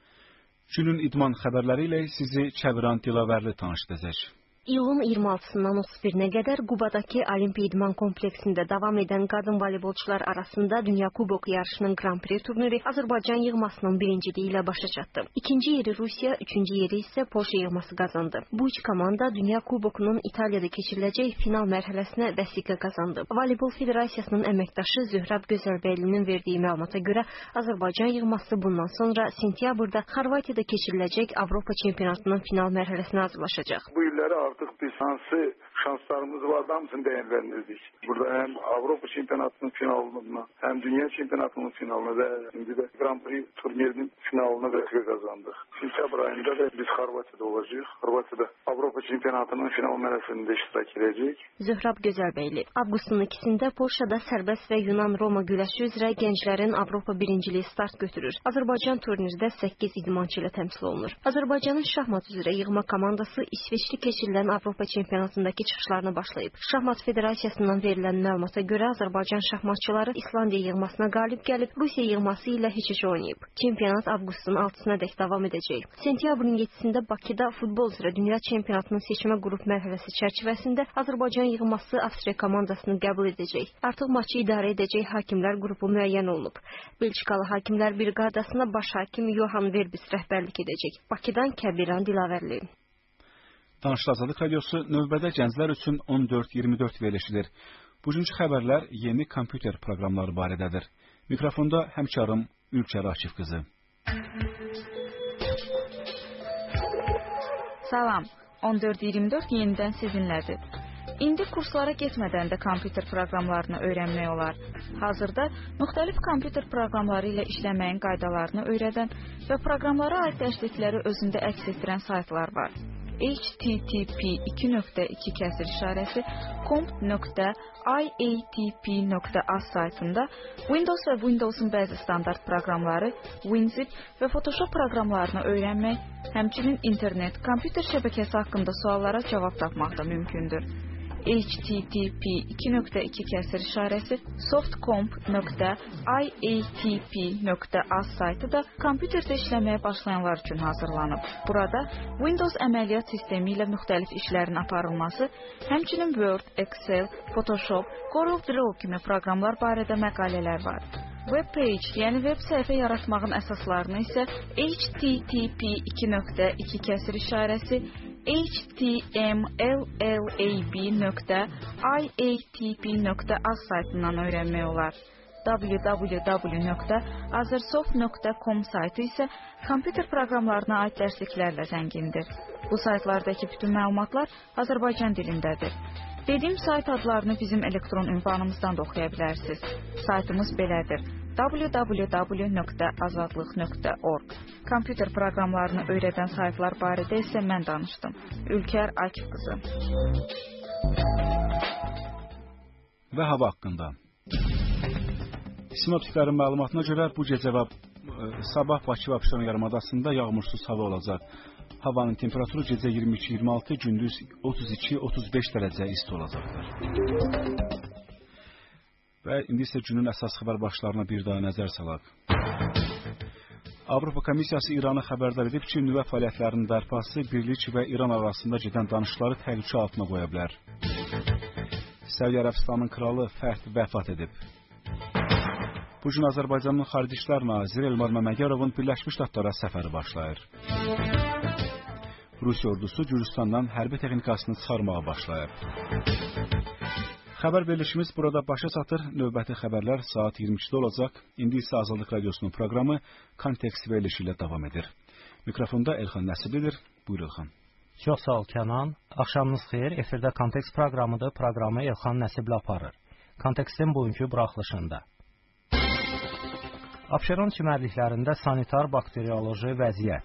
Günün idman xəbərləri ilə sizi Çəviran Dilavərli tanış edəcək. İyulun iyirmi altısından otuz birinə qədər Qubadakı Olimpiya İdman kompleksində davam edən qadın voleybolçular arasında Dünya Kuboku yarışının Grand Prix turniri Azərbaycan yığmasının birinciliyi ilə başa çatdı. İkinci yeri Rusiya, üçüncü yeri isə Polşa yığması qazandı. Bu üç komanda Dünya Kubokunun İtaliyada keçiriləcək final mərhələsinə vəsiqə qazandı. Voleybol Federasiyasının əməkdaşı Zöhrəb Gözəlbəylinin verdiyi məlumata görə Azərbaycan yığması bundan sonra sentyabrda Xorvatiyada keçiriləcək Avropa çempionatının final mərhələsinə hazırlaşacaq. Bu illəri artıq biz hansı şanslarımız vardı hamısını dəyərləndirdik. Burada həm Avropa çempionatının finalına, həm Dünya çempionatının finalına və indi də Grand Prix turnirinin finalına vəsiqə qazandıq. Sentyabr ayında da biz Xorvatiyada olacağıq. Xorvatiyada Avropa çempionatının final mərhələsində iştirak edəcək. Zöhrəb Gözəlbəyli. Avqustun ikisində Polşada sərbəst və Yunan-Roma güləşi üzrə gənclərin Avropa birinciliyi start götürür. Azərbaycan turnirdə səkkiz idmançı ilə təmsil olunur. Azərbaycanın şahmat üzrə yığma komandası İsveçli keçirilən Avropa çempionatındakı çıxışlarına başlayıb. Şahmat Federasiyasından verilən məlumata görə Azərbaycan şahmatçıları İslandiya yığmasına qalib gəlib, Rusiya yığması ilə heç-heç oynayıb. Çempionat avqustun altısına dək davam edəcək. Sentyabrın yeddisində Bakıda futbol üzrə dünya çempionatının seçmə qrup mərhələsi çərçivəsində Azərbaycan yığması Avstriya komandasını qəbul edəcək. Artıq maçı idarə edəcək hakimlər qrupu müəyyən olunub. Belçikalı hakimlər briqadasına baş hakim Johan Verbis rəhbərlik edəcək. Bakıdan Kəbiran Dilavərli. Danışıq Azadlıq Radiosu növbədə gənclər üçün on dörd iyirmi dörd verilişidir. Bugünkü xəbərlər yeni kompüter proqramları barədədir. Mikrofonda həmkarım Ülkər Akif qızı. Salam, on dörd iyirmi dörd yenidən sizinlədir. İndi kurslara getmədən də kompüter proqramlarını öyrənmək olar. Hazırda müxtəlif kompüter proqramları ilə işləməyin qaydalarını öyrədən və proqramlara aid dərslikləri özündə əks etdirən saytlar var. H T T P iki nöqtə iki kəsir işarəsi comp nöqtə i a t p nöqtə a z saytında Windows və Windows'un bəzi standart proqramları, WinZip və Photoshop proqramlarını öyrənmək, həmçinin internet, kompüter şəbəkəsi haqqında suallara cavab tapmaq da mümkündür. H T T P iki nöqtə iki kəsir işarəsi softcomp nöqtə i a t p nöqtə a z saytı da kompüterdə işləməyə başlayanlar üçün hazırlanıb. Burada Windows əməliyyat sistemi ilə müxtəlif işlərin aparılması, həmçinin Word, Excel, Photoshop, CorelDRAW kimi proqramlar barədə məqalələr var. Web page, yəni web səhifə yaratmağın əsaslarını isə H T T P iki nöqtə iki kəsir işarəsi H T M L L A B nöqtə i a t p nöqtə a z saytından öyrənmək olar. w w w nöqtə azersoft nöqtə com saytı isə kompüter proqramlarına aid dərsliklərlə zəngindir. Bu saytlardakı bütün məlumatlar Azərbaycan dilindədir. Dediyim sayt adlarını bizim elektron ünvanımızdan da oxuya bilərsiniz. Saytımız belədir: w w w nöqtə azadlıq nöqtə org. Kompüter proqramlarını öyrədən saytlar barədə isə mən danışdım. Ülkər Akif qızı. Və hava haqqında. Sinoptiklərin məlumatına görə bu gecə və sabah Bakı və Abşeron yarımadasında yağmursuz hava olacaq. Havanın temperaturu gecə iyirmi iki iyirmi altı, gündüz otuz iki otuz beş dərəcə isti olacaqdır. Və indi isə günün əsas xəbər başlarına bir daha nəzər salaq. Avropa Komissiyası İranı xəbərdar edib ki, nüvə fəaliyyətlərinin bərpası birlik və İran arasında gedən danışıqları təhlükə altına qoya bilər. Səudiyyə Ərəbistanının kralı Fəhd vəfat edib. Bu gün Azərbaycanın Xarici İşlər Naziri Elmar Məmməgərovun Birləşmiş Ştatlara səfəri başlayır. Rusiya ordusu Gürcüstandan hərbi texnikasını çıxarmağa başlayıb. Xəbər verilişimiz burada başa çatır. Növbəti xəbərlər saat iyirmi ikidə olacaq. İndi isə Azadlıq Radiosunun proqramı Kontekst verilişi ilə davam edir. Mikrofonda Elxan Nəsibidir. Buyur Elxan. Çox sağ ol Kənan. Axşamınız xeyir. Efirdə Kontekst proqramıdır. Proqramı Elxan Nəsibli aparır. Kontekstin bugünkü buraxılışında. Abşeron çimərliklərində sanitar bakterioloji vəziyyət.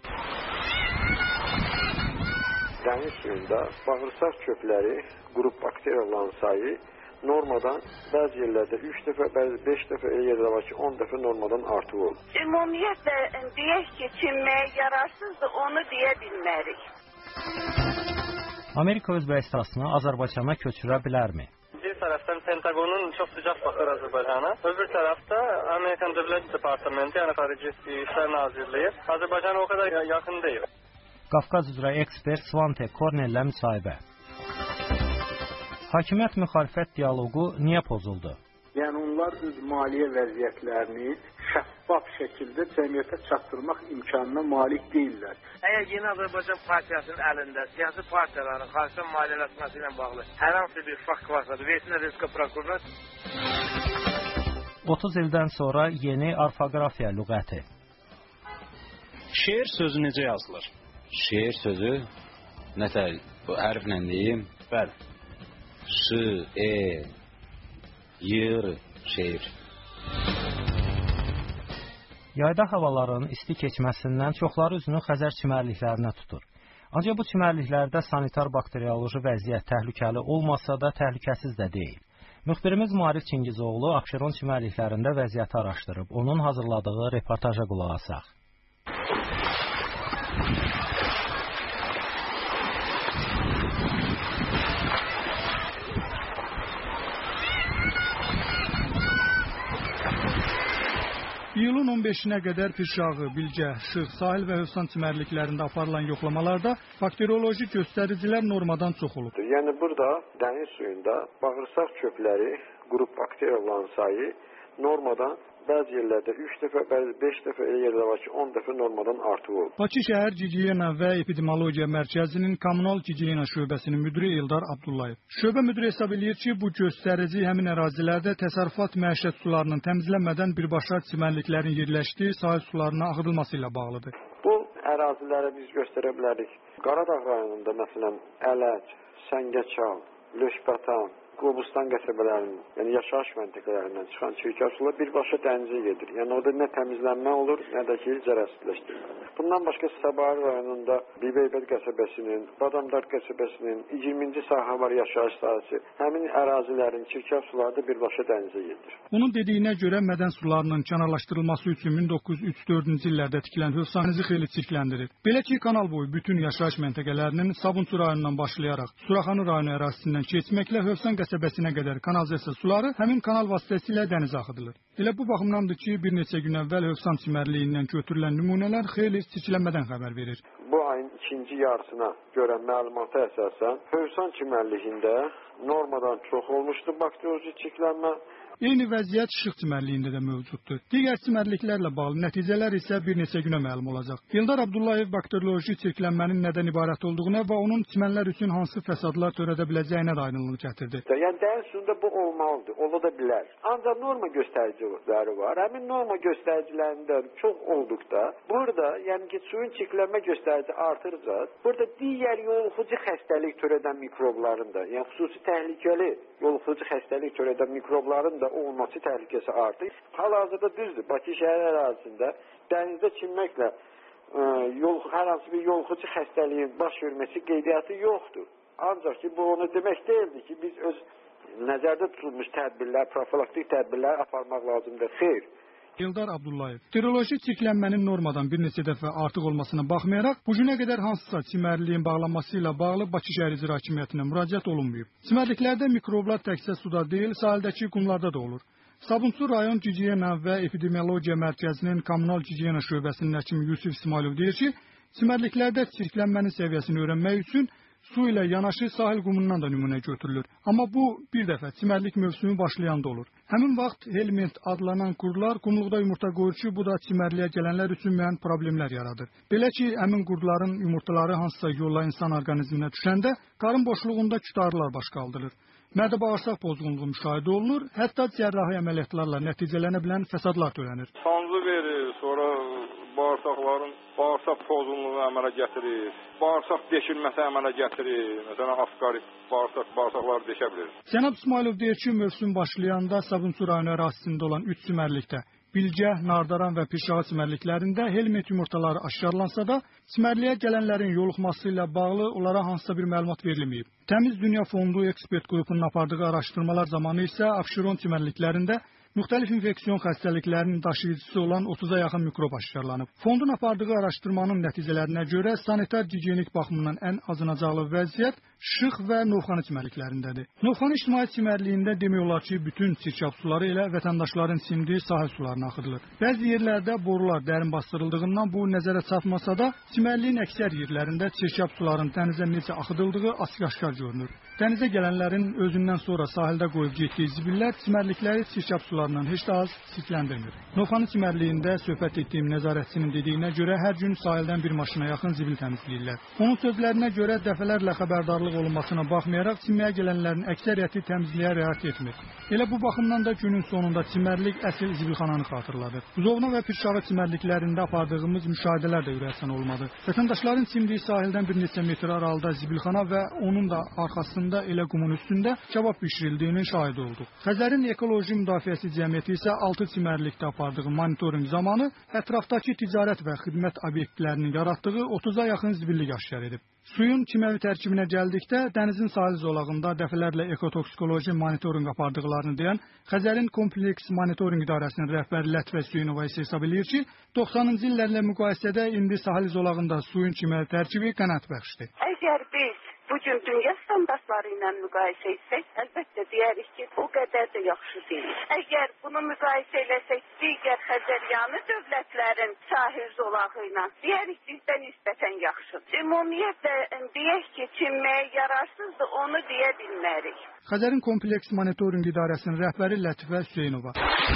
Dəniz suyunda bağırsaq çöpləri, qrup bakteriyaların sayı normadan bəzi yerlərdə üç dəfə, bəzi beş dəfə, elə yerdə var ki, on dəfə normadan artıq olur. Ümumiyyətlə, deyək ki, çimməyə yararsızdır, onu deyə bilmərik. Amerika Özbəkistasını Azərbaycana köçürə bilərmi? Bir tərəfdən Pentagonun çox sıcaq baxır Azərbaycana. Öbür tərəfdə Amerikan Dövlət Departamenti, yəni Xarici İşlər Nazirliyi Azərbaycana o qədər yaxın deyil. Qafqaz üzrə ekspert Svante Kornellə müsahibə. Hakimiyyət müxalifət dialoqu niyə pozuldu? Yəni onlar öz maliyyə vəziyyətlərini şəffaf şəkildə cəmiyyətə çatdırmaq imkanına malik deyirlər. Əgər Yeni Azərbaycan Partiyasının əlində siyasi partiyaların xalqdan maliyyələşməsi ilə bağlı hər hansı bir fakt varsa, versinlər Respublika prokuroruna. otuz ildən sonra yeni orfoqrafiya lüğəti. Şeir sözü necə yazılır? Şeir sözü nətər bu hərflə deyim? Bəli. Ş, e, yır, şeir. Yayda havaların isti keçməsindən çoxları üzünü Xəzər çimərliklərinə tutur. Ancaq bu çimərliklərdə sanitar bakterioloji vəziyyət təhlükəli olmasa da təhlükəsiz də deyil. Müxbirimiz Maarif Çingizoğlu Abşeron çimərliklərində vəziyyəti araşdırıb. Onun hazırladığı reportaja qulaq asaq. İyulun on beşinə qədər Pirşağı, Bilgə, Şıx, Sahil və Hövsan çimərliklərində aparılan yoxlamalarda bakterioloji göstəricilər normadan çox olub. Yəni burada dəniz suyunda bağırsaq çöpləri, qrup bakteriyaların sayı normadan bəzi yerlərdə üç dəfə, bəzi beş dəfə, elə yerdə var ki, on dəfə normadan artıq olur. Bakı şəhər Gigiyena və Epidemiologiya Mərkəzinin Kommunal Gigiyena şöbəsinin müdiri Eldar Abdullayev. Şöbə müdiri hesab edir ki, bu göstərici həmin ərazilərdə təsərrüfat məişət sularının təmizlənmədən birbaşa çimərliklərin yerləşdiyi sahil sularına axıdılması ilə bağlıdır. Bu ərazilərə biz göstərə bilərik. Qaradağ rayonunda məsələn Ələc, Səngəçal, Löşbatan, Qobustan qəsəbələrinin, yəni yaşayış məntəqələrindən çıxan çirkab sular birbaşa dənizə gedir. Yəni orada nə təmizlənmə olur, nə də ki, zərərsizləşdirmə. Bundan başqa Səbail rayonunda Bibeybət qəsəbəsinin, Badamdar qəsəbəsinin iyirminci sahə var yaşayış sahəsi. Həmin ərazilərin çirkab suları da birbaşa dənizə gedir. Onun dediyinə görə mədən sularının kənarlaşdırılması üçün min doqquz yüz üç dördüncü illərdə tikilən Hövsanızı xeyli çirkləndirir. Belə ki, kanal boyu bütün yaşayış məntəqələrinin Sabunçu rayonundan başlayaraq Suraxanı rayonu ərazisindən keçməklə Hövsan qəsəbəsinə qədər kanalizasiya suları həmin kanal vasitəsilə dənizə axıdılır. Elə bu baxımdandır ki, bir neçə gün əvvəl Hövsan çimərliyindən götürülən nümunələr xeyli çirklənmədən xəbər verir. Bu ayın ikinci yarısına görə məlumata əsasən Hövsan çimərliyində normadan çox olmuşdu bakterioloji çirklənmə. Eyni vəziyyət Şıx çimərliyində də mövcuddur. Digər çimərliklərlə bağlı nəticələr isə bir neçə günə məlum olacaq. Eldar Abdullayev bakterioloji çirklənmənin nədən ibarət olduğuna və onun çimənlər üçün hansı fəsadlar törədə biləcəyinə də aydınlıq gətirdi. Yəni dəniz suyunda bu olmalıdır, ola da bilər. Ancaq norma göstəriciləri var. Həmin norma göstəricilərindən çox olduqda, burada yəni ki, suyun çirklənmə göstərici artırca, burada digər yoluxucu xəstəlik törədən mikrobların da, yəni xüsusi təhlükəli yoluxucu xəstəlik törədən mikrobların da olması təhlükəsi artır. Hal-hazırda düzdür, Bakı şəhər ərazisində dənizdə çimməklə ə, yol, hər hansı bir yoluxucu xəstəliyin baş verməsi qeydiyyatı yoxdur. Ancaq ki, bu onu demək deyildi ki, biz öz nəzərdə tutulmuş tədbirlər, profilaktik tədbirlər aparmaq lazımdır. Xeyr. Eldar Abdullayev. Bakterioloji çirklənmənin normadan bir neçə dəfə artıq olmasına baxmayaraq, bu günə qədər hansısa çimərliyin bağlanması ilə bağlı Bakı şəhər icra hakimiyyətinə müraciət olunmayıb. Çimərliklərdə mikroblar təkcə suda deyil, sahildəki qumlarda da olur. Sabunçu rayon Gigiyena və Epidemiologiya Mərkəzinin Kommunal Gigiyena şöbəsinin həkimi Yusif İsmailov deyir ki, çimərliklərdə çirklənmənin səviyyəsini öyrənmək üçün Su ilə yanaşı sahil qumundan da nümunə götürülür. Amma bu bir dəfə çimərlik mövsümü başlayanda olur. Həmin vaxt helmint adlanan qurdular qumluqda yumurta qoyur ki, bu da çimərliyə gələnlər üçün müəyyən problemlər yaradır. Belə ki, həmin qurduların yumurtaları hansısa yolla insan orqanizminə düşəndə qarın boşluğunda kütahlar baş qaldırır. Mədə-bağırsaq pozğunluğu müşahidə olunur, hətta cərrahi əməliyyatlarla nəticələnə bilən fəsadlar törənir. Sancı verir, sonra bağırsaqların bağırsaq pozğunluğu əmələ gətirir, bağırsaq deşilməsi əmələ gətirir, məsələn, askarit bağırsaq, bağırsaqları deşə bilir. Cənab İsmailov deyir ki, mövsüm başlayanda Sabunçu rayonu ərazisində olan üç çimərlikdə Bilgə, Nardaran və Pirşağı çimərliklərində helmint yumurtaları aşkarlansa da, çimərliyə gələnlərin yoluxması ilə bağlı onlara hansısa bir məlumat verilməyib. Təmiz Dünya Fondu ekspert qrupunun apardığı araşdırmalar zamanı isə Abşeron çimərliklərində müxtəlif infeksiyon xəstəliklərinin daşıyıcısı olan otuza yaxın mikrob aşkarlanıb. Fondun apardığı araşdırmanın nəticələrinə görə sanitar gigiyenik baxımından ən acınacaqlı vəziyyət Şıx və Novxanı çimərliklərindədir. Novxanı ictimai çimərliyində demək olar ki, bütün çirkab suları ilə vətəndaşların simdiyi sahil sularına axıdılır. Bəzi yerlərdə borular dərin bastırıldığından bu nəzərə çatmasa da, çimərliyin əksər yerlərində çirkab suların dənizə necə axıdıldığı açıq-aşkar görünür. Dənizə gələnlərin özündən sonra sahildə qoyub getdiyi zibillər çimərlikləri çirkab sularından heç də az çirkləndirmir. Novxanı çimərliyində söhbət etdiyim nəzarətçinin dediyinə görə hər gün sahildən bir maşına yaxın zibil təmizləyirlər. Onun sözlərinə görə dəfələrlə xəbərdarlıq olunmasına baxmayaraq çimməyə gələnlərin əksəriyyəti təmizliyə riayət etmir. Elə bu baxımdan da günün sonunda çimərlik əsl zibilxananı xatırladır. Buzovna və Pirşağı çimərliklərində apardığımız müşahidələr də ürəksən olmadı. Vətəndaşların çimdiyi sahildən bir neçə metr aralıda zibilxana və onun da arxasında elə qumun üstündə kabab bişirildiyinin şahidi olduq. Xəzərin Ekoloji Müdafiəsi Cəmiyyəti isə altı çimərlikdə apardığı monitorinq zamanı ətrafdakı ticarət və xidmət obyektlərinin yaratdığı otuza yaxın zibillik aşkar edib. Suyun kimyəvi tərkibinə gəldikdə dənizin sahil zolağında dəfələrlə ekotoksikoloji monitorinq apardıqlarını deyən Xəzərin Kompleks Monitorinq İdarəsinin rəhbəri Lətifə Hüseynova isə hesab edir ki, doxsanıncı illərlə müqayisədə indi sahil zolağında suyun kimyəvi tərkibi qənaətbəxşdir. Əgər biz bugün dünya standartları ilə müqayisə etsək, əlbəttə deyərik ki, o qədər də yaxşı deyil. Əgər bunu müqayisə eləsək digər Xəzəryanı dövlətlərin sahil zolağı ilə, deyərik bizdə nisbətən yaxşıdır. Ümumiyyətlə deyək ki, çimməyə yararsızdır, onu deyə bilmərik. Xəzərin Kompleks Monitorinq İdarəsinin rəhbəri Lətifə Hüseynova.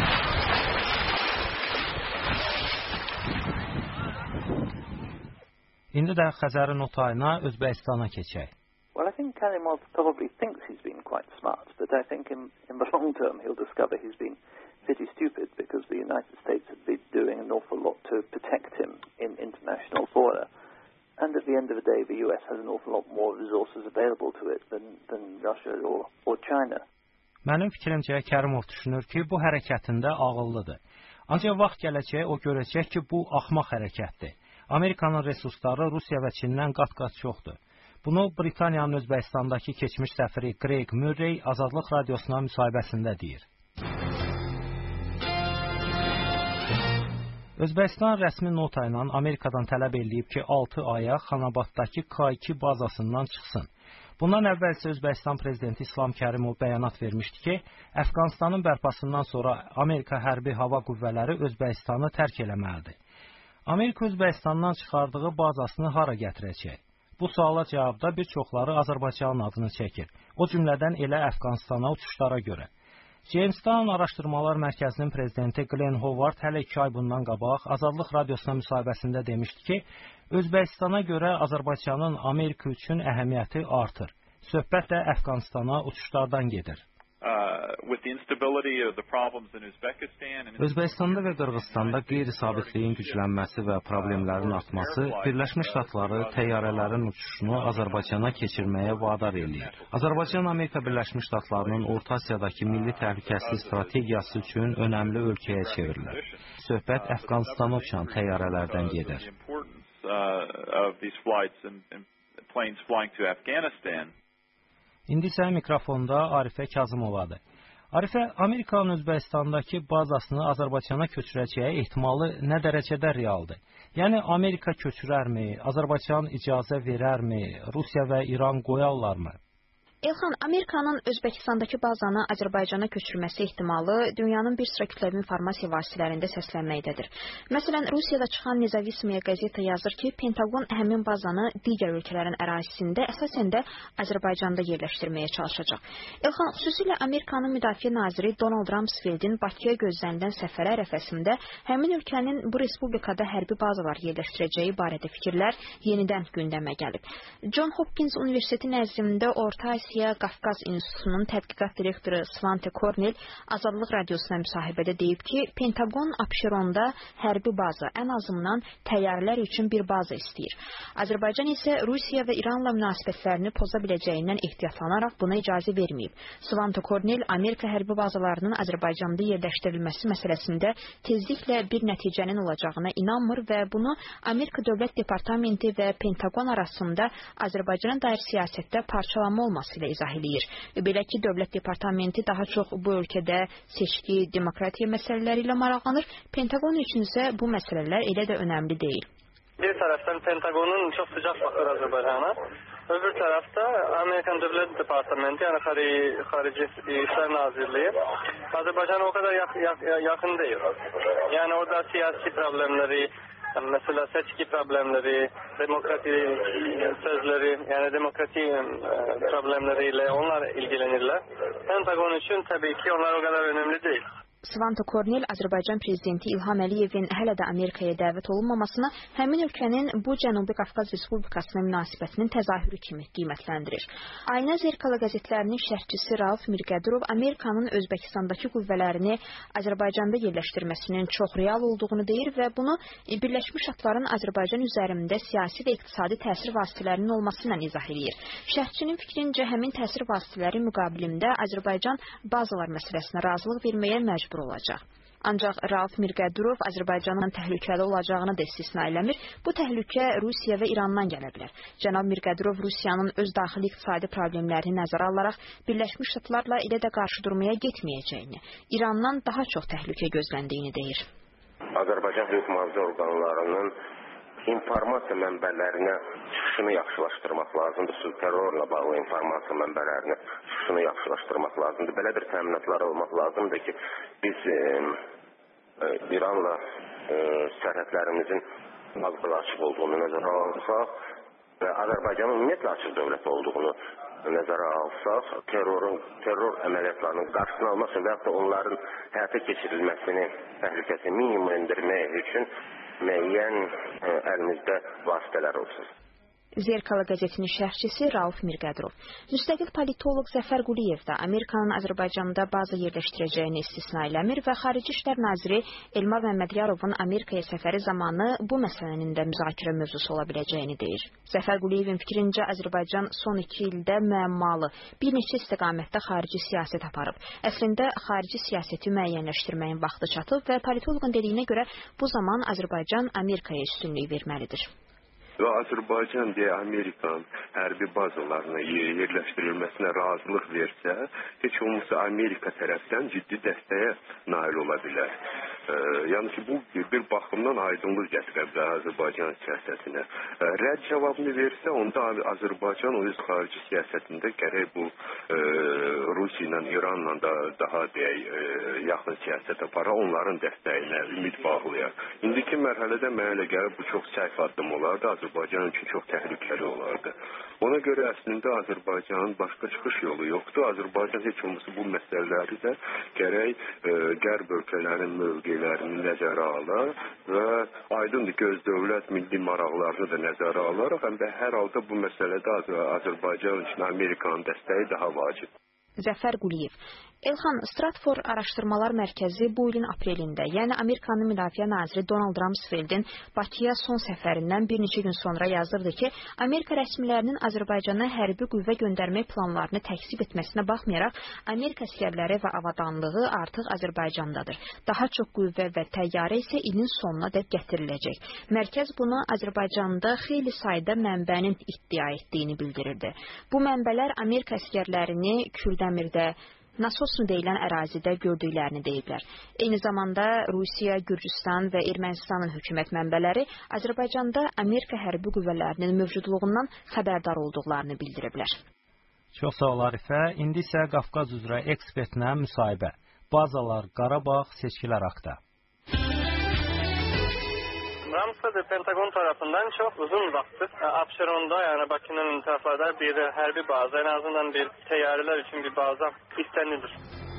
İndi də Xəzərin otayına Özbəkistana keçək. Well, I think Karimov probably thinks he's been quite smart, but I think in, in the long term he'll discover he's been pretty stupid because the United States have been doing an awful lot to protect him in international fora. And at the end of the day, the U S has an awful lot more resources available to it than, than Russia or, or China. Mənim fikrimcə Kərimov düşünür ki, bu hərəkətində ağıllıdır. Ancaq vaxt gələcək o görəcək ki, bu axmaq hərəkətdir. Amerikanın resursları Rusiya və Çindən qat-qat çoxdur. Bunu Britaniyanın Özbəkistandakı keçmiş səfiri Greg Murray Azadlıq Radiosuna müsahibəsində deyir. Özbəkistan rəsmi nota ilə Amerikadan tələb edib ki, altı aya Xanabaddakı K iki bazasından çıxsın. Bundan əvvəl isə Özbəkistan prezidenti İslam Kərimov bəyanat vermişdi ki, Əfqanistanın bərpasından sonra Amerika hərbi hava qüvvələri Özbəkistanı tərk eləməlidir. Amerika Özbəkistandan çıxardığı bazasını hara gətirəcək? Bu suala cavabda bir çoxları Azərbaycanın adını çəkir. O cümlədən elə Əfqanistana uçuşlara görə. Jamestown Araşdırmalar Mərkəzinin prezidenti Glenn Howard hələ iki ay bundan qabaq Azadlıq Radiosuna müsahibəsində demişdi ki, Özbəkistana görə Azərbaycanın Amerika üçün əhəmiyyəti artır. Söhbət də Əfqanistana uçuşlardan gedir. Özbəkistanda və Qırğızstanda qeyri-sabitliyin güclənməsi və problemlərin artması Birləşmiş Ştatları təyyarələrin uçuşunu Azərbaycana keçirməyə vadar eləyir. Azərbaycan Amerika Birləşmiş Ştatlarının Orta Asiyadakı milli təhlükəsizlik strategiyası üçün önəmli ölkəyə çevrilir. Söhbət Əfqanistana uçan təyyarələrdən gedir. İndi isə mikrofonda Arifə Kazımovadır. Arifə, Amerikanın Özbəkistandakı bazasını Azərbaycana köçürəcəyi ehtimalı nə dərəcədə realdır? Yəni, Amerika köçürərmi, Azərbaycan icazə verərmi, Rusiya və İran qoyarlarmı? Elxan, Amerikanın Özbəkistandakı bazanı Azərbaycana köçürməsi ehtimalı dünyanın bir sıra kütləvi informasiya vasitələrində səslənməkdədir. Məsələn, Rusiyada çıxan Nezavismiya qəzeta yazır ki, Pentaqon həmin bazanı digər ölkələrin ərazisində, əsasən də Azərbaycanda yerləşdirməyə çalışacaq. Elxan, xüsusilə Amerikanın Müdafiə naziri Donald Rumsfeldin Bakıya gözlənilən səfəri ərəfəsində həmin ölkənin bu respublikada hərbi bazalar yerləşdirəcəyi barədə fikirlər yenidən gündəmə gəlib. John Hopkins Universiteti nəzdində Orta Asiya Qafqaz İnstitutunun tədqiqat direktoru Svante Kornel Azadlıq Radiosuna müsahibədə deyib ki, Pentaqon Abşeronda hərbi baza, ən azından təyyarələr üçün bir baza istəyir. Azərbaycan isə Rusiya və İranla münasibətlərini poza biləcəyindən ehtiyatlanaraq buna icazə verməyib. Svante Kornel Amerika hərbi bazalarının Azərbaycanda yerləşdirilməsi məsələsində tezliklə bir nəticənin olacağına inanmır və bunu Amerika Dövlət Departamenti və Pentaqon arasında Azərbaycana dair siyasətdə parçalanma olması ilə izah eləyir. Belə ki, Dövlət Departamenti daha çox bu ölkədə seçki, demokratiya məsələləri ilə maraqlanır, Pentaqon üçün isə bu məsələlər elə də önəmli deyil. Bir tərəfdən Pentaqonun çox sıcaq baxır Azərbaycana, öbür tərəfdə Amerikan Dövlət Departamenti, yəni Xarici İşlər Nazirliyi Azərbaycana o kadar yaxın deyil. Yəni orada siyasi problemləri, mesela seçki problemleri, demokrasi sözleri, yani demokrasi problemleriyle onlar ilgilenirler. Pentagon için tabii ki onlar o kadar önemli değil. Svante Kornel Azərbaycan prezidenti İlham Əliyevin hələ də Amerikaya dəvət olunmamasını həmin ölkənin bu Cənubi Qafqaz Respublikasına münasibətinin təzahürü kimi qiymətləndirir. Ayna Zerkala qəzetlərinin şərhçisi Rauf Mirqədirov Amerikanın Özbəkistandakı qüvvələrini Azərbaycanda yerləşdirməsinin çox real olduğunu deyir və bunu Birləşmiş Ştatların Azərbaycan üzərində siyasi və iqtisadi təsir vasitələrinin olması ilə izah edir. Şərhçinin fikrincə həmin təsir vasitələri müqabilində Azərbaycan bazalar məsələsinə razılıq verməyə məcbur olacaq. Ancaq Rauf Mirqədirov Azərbaycanın təhlükəli olacağını da istisna eləmir. Bu təhlükə Rusiya və İrandan gələ bilər. Cənab Mirqədirov Rusiyanın öz daxili iqtisadi problemlərini nəzərə alaraq Birləşmiş Ştatlarla elə də qarşı durmaya getməyəcəyini, İrandan daha çox təhlükə gözləndiyini deyir. Azərbaycan hüquq mühafizə orqanlarının informasiya mənbələrinə çıxışını yaxşılaşdırmaq lazımdır. Terrorla bağlı informasiya mənbələrinə çıxışını yaxşılaşdırmaq lazımdır. Belə bir təminatlar olmaq lazımdır ki, biz e, e, İranla e, sərhədlərimizin azbıl açıq olduğunu nəzərə alsaq və Azərbaycanın ümumiyyətlə açıq dövlət olduğunu nəzərə alsaq, terrorun, terror əməliyyatlarının qarşısını almaq üçün və yaxud da onların həyata keçirilməsini, təhlükəsini minimum endirmək üçün müəyyən əlimizdə vasitələr olsun. Zerkala qəzetinin şərhçisi Rauf Mirqədirov. Müstəqil politoloq Zəfər Quliyev də Amerikanın Azərbaycanda baza yerləşdirəcəyini istisna eləmir və Xarici İşlər naziri Elmar Məmmədyarovun Amerikaya səfəri zamanı bu məsələnin də müzakirə mövzusu ola biləcəyini deyir. Zəfər Quliyevin fikrincə Azərbaycan son iki ildə müəmmalı bir neçə istiqamətdə xarici siyasət aparıb. Əslində xarici siyasəti müəyyənləşdirməyin vaxtı çatıb və politoloqun dediyinə görə bu zaman Azərbaycan Amerikaya üstünlük verməlidir. Və Azərbaycan deyə Amerikan hərbi bazalarına yerləşdirilməsinə razılıq versə, heç olmasa Amerika tərəfdən ciddi dəstəyə nail ola bilər. E, yəni ki, bu bir baxımdan aydınlıq gətirə bilər Azərbaycan siyasətinə. E, rədd cavabını versə, onda Azərbaycan o öz xarici siyasətində gərək bu e, Rusiya ilə, İranla da daha deyək, e, yaxın siyasət apara, onların dəstəyinə ümid bağlayar. İndiki mərhələdə mənə elə gəlir bu çox səhv addım olardı. Azərbaycan üçün çox təhlükəli olardı. Ona görə əslində Azərbaycanın başqa çıxış yolu yoxdur. Azərbaycan heç olmasa bu məsələləri də gərək e, qərb ölkələrin mövqelərini nəzərə alar və aydındır göz dövlət milli maraqlarını da nəzərə alaraq, həm də hər halda bu məsələdə Azərbaycan üçün Amerikanın dəstəyi daha vacib. Zəfər Quliyev. Elxan, Stratfor Araşdırmalar Mərkəzi bu ilin aprelində, yəni Amerikanın Müdafiə naziri Donald Rumsfeldin Bakıya son səfərindən bir neçə gün sonra yazırdı ki, Amerika rəsmilərinin Azərbaycana hərbi qüvvə göndərmək planlarını təksib etməsinə baxmayaraq, Amerika əsgərləri və avadanlığı artıq Azərbaycandadır. Daha çox qüvvə və təyyarə isə ilin sonuna dək gətiriləcək. Mərkəz bunu Azərbaycanda xeyli sayda mənbənin iddia etdiyini bildirirdi. Bu mənbələr Amerika əsgərlərini Kürdəmirdə, Nasosnu deyilən ərazidə gördüklərini deyiblər. Eyni zamanda Rusiya, Gürcüstan və Ermənistanın hökumət mənbələri Azərbaycanda Amerika hərbi qüvvələrinin mövcudluğundan xəbərdar olduqlarını bildiriblər. Çox sağ ol Arifə. İndi isə Qafqaz üzrə ekspertlə müsahibə. Bazalar, Qarabağ, seçkilər haqda. Ramsa'da Pentagon tarafından çok uzun vakttir Abşeron'da yani Bakü'nün taraflarda bir harbi bazı en azından bir teyyareler için bir baza istenilir.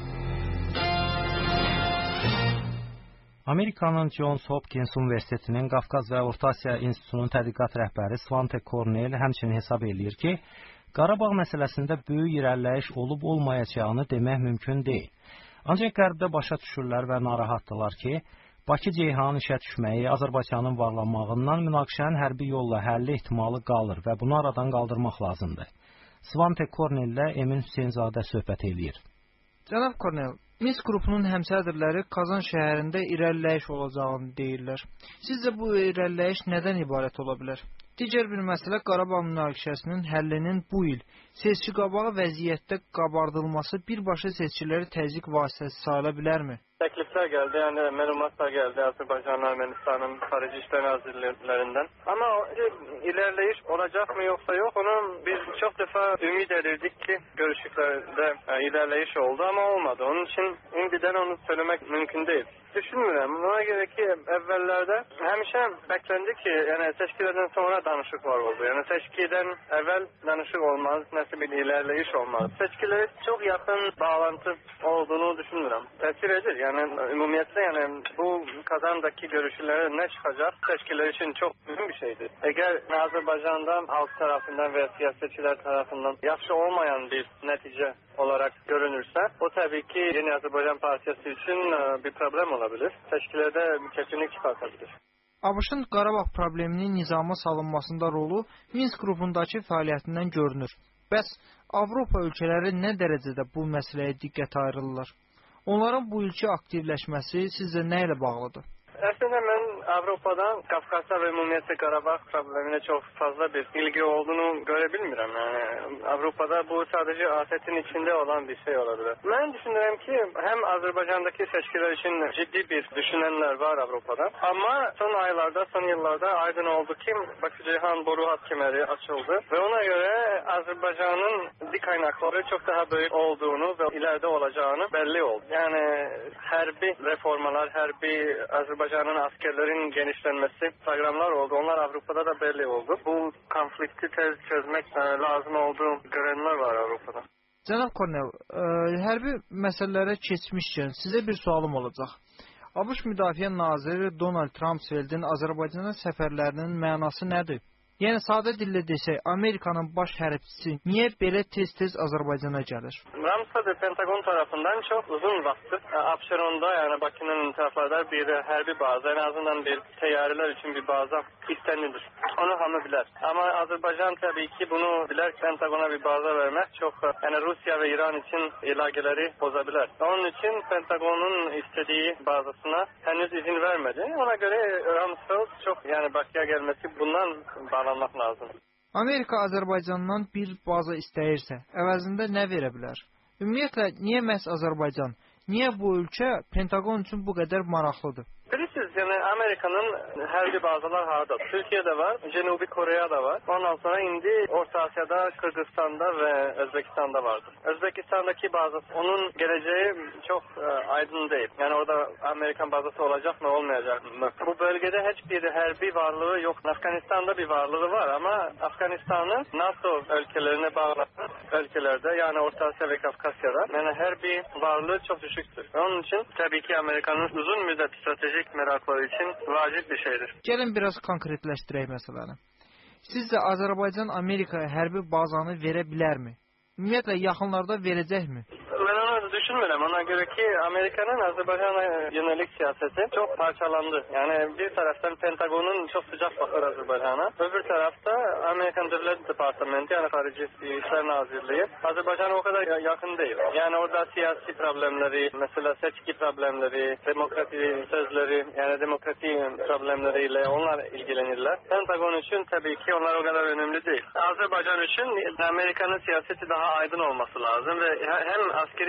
Amerikanın Johns Hopkins Universitetinin Qafqaz və Orta Asiya İnstitutunun tədqiqat rəhbəri Svante Kornel həmçinin hesab eləyir ki, Qarabağ məsələsində böyük irəliləyiş olub-olmayacağını demək mümkün deyil. Ancaq qərbdə başa düşürlər və narahatdılar ki, Bakı-Ceyhan işə düşməyi, Azərbaycanın varlanmağından münaqişənin hərbi yolla həlli ehtimalı qalır və bunu aradan qaldırmaq lazımdır. Svante Kornel ilə Emin Hüseynzadə söhbət eləyir. Cənab Kornel, Minsk qrupunun həmsədrləri Kazan şəhərində irəliləyiş olacağını deyirlər. Sizcə bu irəliləyiş nədən ibarət ola bilər? Digər bir məsələ Qarabağ münaqişəsinin həllinin bu il seçki qabağı vəziyyətdə qabardılması birbaşa seçkiləri təzyiq vasitəsi sayıla bilərmi? Teklifler geldi yani məlumatlar geldi Azerbaycan, Ermenistan'ın Xarici İşlər Nazirlerinden. Ama ilerleyiş olacak mı yoksa yok onu biz çok defa ümit edirdik ki görüşüklerde ilerleyiş oldu ama olmadı. Onun için indiden onu söylemek mümkün değil. Düşünmürəm. Buna göre ki evvellerde həmişə beklendi ki yani seçkilerden sonra danışıklar oldu. Yani seçkiden evvel danışık olmaz, nasıl bir ilerleyiş olmaz. Seçkileri çok yakın bağlantı olduğunu düşünmürəm. Tesir edir. Yani ümumiyyətlə yani bu Kazandaki görüşülere ne çıkacak seçkiler için çok mühim bir şeydir. Eğer Azerbaycan'dan halk tarafından veya siyasetçiler tarafından yaxşı olmayan bir netice olarak görünürse o tabii ki Yeni Azerbaycan Partisi için bir problem olabilir. Seçkilerde kesinlik çıkartabilir. ABŞ-ın Qarabağ probleminin nizama salınmasında rolu Minsk qrupundakı fəaliyyətindən görünür. Bəs Avropa ölkələri nə dərəcədə bu məsələyə diqqət ayırırlar? Onların bu ilki aktivləşməsi sizcə nə ilə bağlıdır? Aslında ben Avrupa'da Kafkasya ve ümumiyyətlə Qarabağ problemine çok fazla bir ilgi olduğunu görebilmirəm. Yani Avrupa'da bu sadece afetin içinde olan bir şey olabilir. Ben düşünürüm ki hem Azerbaycan'daki seçkiler için ciddi bir düşünenler var Avrupa'da. Ama son aylarda, son yıllarda aydın oldu ki Bakı-Ceyhan boru hat kemeri açıldı. Ve ona göre Azerbaycan'ın dik kaynakları çok daha büyük olduğunu ve ileride olacağını belli oldu. Yani herbi reformalar, herbi Azerbaycan Azerbaycan'ın askerlerin genişlenmesi programlar oldu. Onlar Avrupa'da da belli oldu. Bu konflikti tez çözmek lazım olduğu görenler var Avrupa'da. Cənab Kornel, ə, hərbi məsələlərə keçmişkən sizə bir sualım olacaq. ABŞ Müdafiə Naziri Donald Rumsfeldin Azərbaycana səfərlərinin mənası nədir? Yəni sadə dillə desək, Amerikanın baş hərbçisi niyə belə tez-tez Azərbaycana gəlir? Ramsa'da Pentagon tarafından çok uzun vakttir Abşeron'da yani Bakü'nün taraflarda bir harbi bazı en azından bir teyyareler için bir baza istenilir. Onu hamı bilir. Ama Azerbaycan tabii ki bunu bilir Pentagon'a bir baza vermek çok yani Rusya ve İran için ilageleri bozabilir. Onun için Pentagon'un istediği bazasına henüz izin vermedi. Ona göre Rumsfeld çok yani Bakü'ye gelmesi bundan bağlanmak lazım. Amerika Azərbaycandan bir baza istəyirsə, əvəzində nə verə bilər? Ümumiyyətlə, niyə məhz Azərbaycan? Niyə bu ölkə Pentagon üçün bu qədər maraqlıdır? Bilirsiniz yani Amerika'nın herbi bazalar harada. Türkiye'de var, Cenubi Kore'de var. Ondan sonra indi Orta Asya'da, Kırgızistan'da ve Özbekistan'da vardır. Özbekistan'daki bazası, onun geleceği çok e, aydın değil. Yani orada Amerikan bazası olacak mı olmayacak mı? Bu bölgede hiçbir herbi varlığı yok. Afganistan'da bir varlığı var ama Afganistan'ın NATO ülkelerine bağlı ülkelerde yani Orta Asya ve Kafkasya'da yani herbi varlığı çok düşüktür. Onun için tabii ki Amerika'nın uzun müddet strateji merakları için vacib bir şeydir. Gəlin biraz konkretləşdirək məsələni. Sizcə Azərbaycan Amerikaya hərbi bazanı verə bilərmi? Ümumiyyətlə yaxınlarda verəcəkmi? Ben onu düşünmürəm. Ona göre ki Amerika'nın Azerbaycan'a yönelik siyaseti çok parçalandı. Yani bir taraftan Pentagon'un çok sıcak bakır Azerbaycan'a. Öbür tarafta Amerikan Devlet Departamenti yani Xarici İşlər Nazirliği Azerbaycan'a o kadar yakın değil. Yani orada siyasi problemleri, mesela seçki problemleri, demokrasi sözleri yani demokrasi problemleriyle onlar ilgilenirler. Pentagon için tabii ki onlar o kadar önemli değil. Azerbaycan için Amerika'nın siyaseti daha aydın olması lazım ve hem askeri hem de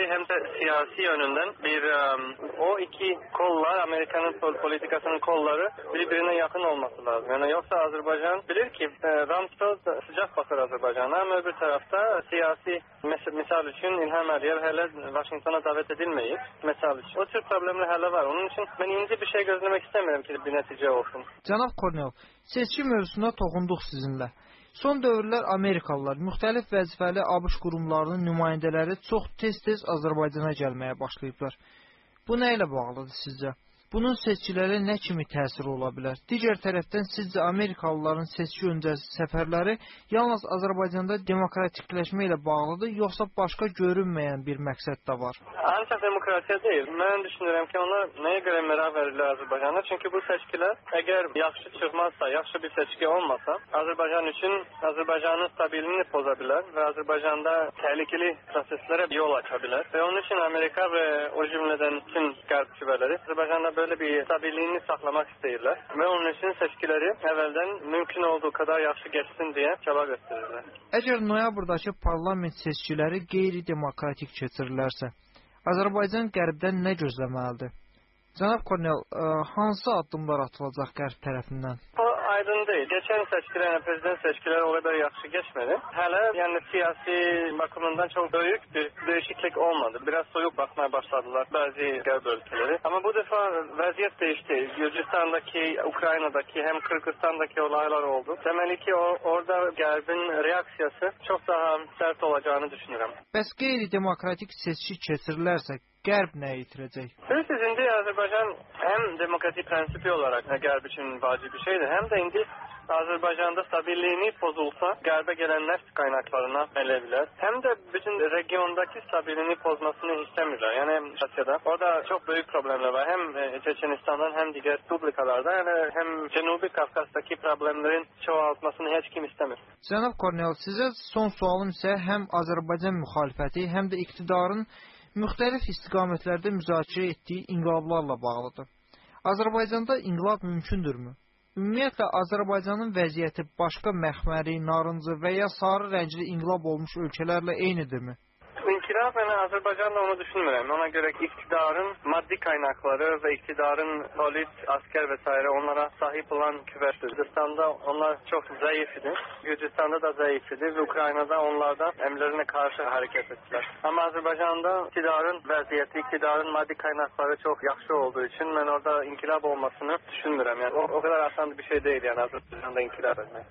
siyasi yönünden bir um, o iki kollar, Amerika'nın politikasının kolları birbirine yakın olması lazım. Yani yoksa Azerbaycan bilir ki e, Rumsfeld sıcak bakır Azerbaycan'a, ama öbür tarafta siyasi mes- misal için İlham Aliyev hele Washington'a davet edilmeyip misal için. O tür problemler hala var. Onun için ben ince bir şey gözlemek istemiyorum ki bir netice olsun. Cənab Kornel, seçki mövzusuna toxunduq sizinlə. Son dövrlər Amerikalılar, müxtəlif vəzifəli ABŞ qurumlarının nümayəndələri çox tez-tez Azərbaycana gəlməyə başlayıblar. Bu nə ilə bağlıdır sizcə? Bunun seçkilərə nə kimi təsiri ola bilər? Digər tərəfdən sizcə Amerikalıların seçki öncəsi səfərləri yalnız Azərbaycanda demokratikləşmə ilə bağlıdır, yoxsa başqa görünməyən bir məqsəd də var? Ancaq demokratiya deyil. Mən düşünürəm ki, onlar nəyə görə məraq verirlər Azərbaycana? Çünki bu seçkilər əgər yaxşı çıxmazsa, yaxşı bir seçki olmasa, Azərbaycan üçün Azərbaycanın stabiliyini poza bilər və Azərbaycanda təhlükəli proseslərə yol aça bilər. Və onun üçün Amerika və o cümlədən bütün qərb küvələri Azərbaycanda böyle bir stabiliyini saklamak istəyirlər və onun üçün seçkiləri əvvəldən mümkün olduğu kadar yaxşı geçsin deyə çaba göstərirlər. Əgər noyabrdakı parlament seçkiləri qeyri-demokratik keçirilərsə, Azərbaycan qərbdən nə gözləməlidir? Cənab Kornel, ə, hansı addımlar atılacaq qərb tərəfindən? O aydın değil. Geçen seçkiler, yani prezident seçkileri o kadar yaxşı geçmedi. Hala yani siyasi bakımından çok büyük bir değişiklik olmadı. Biraz soyuk bakmaya başladılar bazı qərb ülkeleri. Ama bu defa vaziyet değişti. Gürcistan'daki, Ukrayna'daki hem Kırgızistan'daki olaylar oldu. Temeli ki o, orada qərbin reaksiyası çok daha sert olacağını düşünürüm. Bəs qeyri-demokratik seçki keçirilərsə, Qərb nə itirəcək? Bilirsiniz, indi Azərbaycan hem demokratik prensipi olarak Qərb için vacib bir şeydir, hem de indi Azərbaycanda stabilliğini pozulsa Qərbə gələn neft qaynaqlarına ələ bilər. Hem de bütün regiondaki stabilliğini pozmasını istəmirlər. Yəni Asya'da orada çok büyük problemler var. Hem Çeçenistan'dan hem diğer respublikalarda, yani hem Cənubi Kafkas'taki problemlerin çoğaltmasını heç kim istəmir. Cənab Kornel, sizə son sualım isə həm Azərbaycan müxalifəti, həm də iqtidarın müxtəlif istiqamətlərdə müzakirə etdiyi inqilablarla bağlıdır. Azərbaycanda inqilab mümkündürmü? Ümumiyyətlə, Azərbaycanın vəziyyəti başqa məxməri, narıncı və ya sarı rəngli inqilab olmuş ölkələrlə eynidirmi? İnkılap, yani Azerbaycan'da onu düşünmüyorum. Ona göre iktidarın maddi kaynakları ve iktidarın polis, asker vesaire onlara sahip olan küverdir. Gürcistan'da onlar çok zayıf idi. Gürcistan'da da zayıf idi ve Ukrayna'da onlar da emrlerine karşı hareket ettiler. Ama Azerbaycan'da iktidarın vaziyeti, iktidarın maddi kaynakları çok yaxşı olduğu için ben orada inkılap olmasını düşünmüyorum. Yani o, o kadar asan bir şey değil yani Azerbaycan'da inkılap etmek.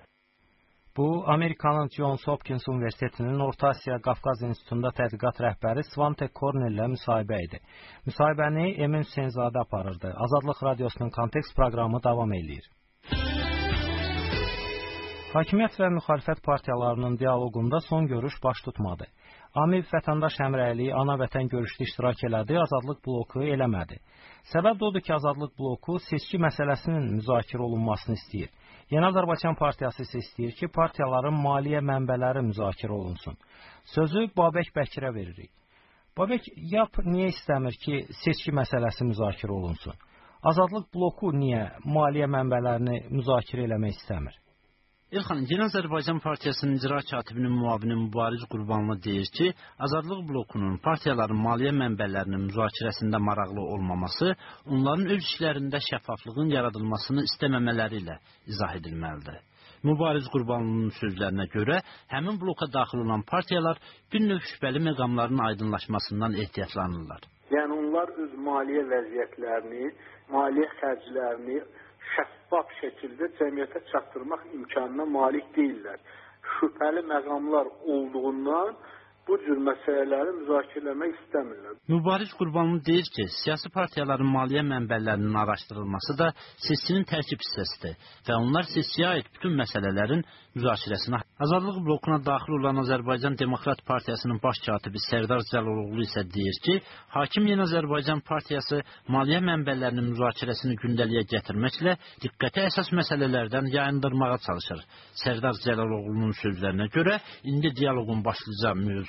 Bu, Amerikanın Johns Hopkins Universitetinin Orta Asiya Qafqaz İnstitutunda tədqiqat rəhbəri Svante Kornel ilə müsahibə idi. Müsahibəni Emin Hüseynzadə aparırdı. Azadlıq Radiosunun Kontekst proqramı davam edir. Hakimiyyət və müxalifət partiyalarının dialoqunda son görüş baş tutmadı. AMİV Vətəndaş Həmrəyliyi ana vətən görüşdə iştirak elədi, Azadlıq bloku eləmədi. Səbəb də odur ki, Azadlıq bloku seçki məsələsinin müzakirə olunmasını istəyir. Yeni Azərbaycan Partiyası isə istəyir ki, partiyaların maliyyə mənbələri müzakirə olunsun. Sözü Babək Bəkirə veririk. Babək, yap niyə istəmir ki, seçki məsələsi müzakirə olunsun? Azadlıq bloku niyə maliyyə mənbələrini müzakirə eləmək istəmir? İlxan, Yeni Azərbaycan Partiyasının icra katibinin müavini Mübariz Qurbanlı deyir ki, Azadlıq blokunun partiyaların maliyyə mənbələrinin müzakirəsində maraqlı olmaması, onların öz işlərində şəffaflığın yaradılmasını istəməmələri ilə izah edilməlidir. Mübariz Qurbanlının sözlərinə görə, həmin bloka daxil olan partiyalar bir növ şübhəli məqamların aydınlaşmasından ehtiyatlanırlar. Yəni, onlar öz maliyyə vəziyyətlərini, maliyyə xərclərini şəffaf şəkildə cəmiyyətə çatdırmaq imkanına malik deyirlər. Şübhəli məqamlar olduğundan bu cür məsələləri müzakirələmək istəmirlər. Mübariz Qurbanlı deyir ki, siyasi partiyaların maliyyə mənbələrinin araşdırılması da seçkinin tərkib hissəsidir və onlar seçkiyə aid bütün məsələlərin müzakirəsinə. Azadlıq blokuna daxil olan Azərbaycan Demokrat Partiyasının baş katibi Sərdar Cəlaloğlu isə deyir ki, Hakim Yeni Azərbaycan Partiyası maliyyə mənbələrinin müzakirəsini gündəliyə gətirməklə diqqəti əsas məsələlərdən yayındırmağa çalışır. Sərdar Cəlaloğlu'nun sözlərinə görə, indi dialoqun başlıca mövzu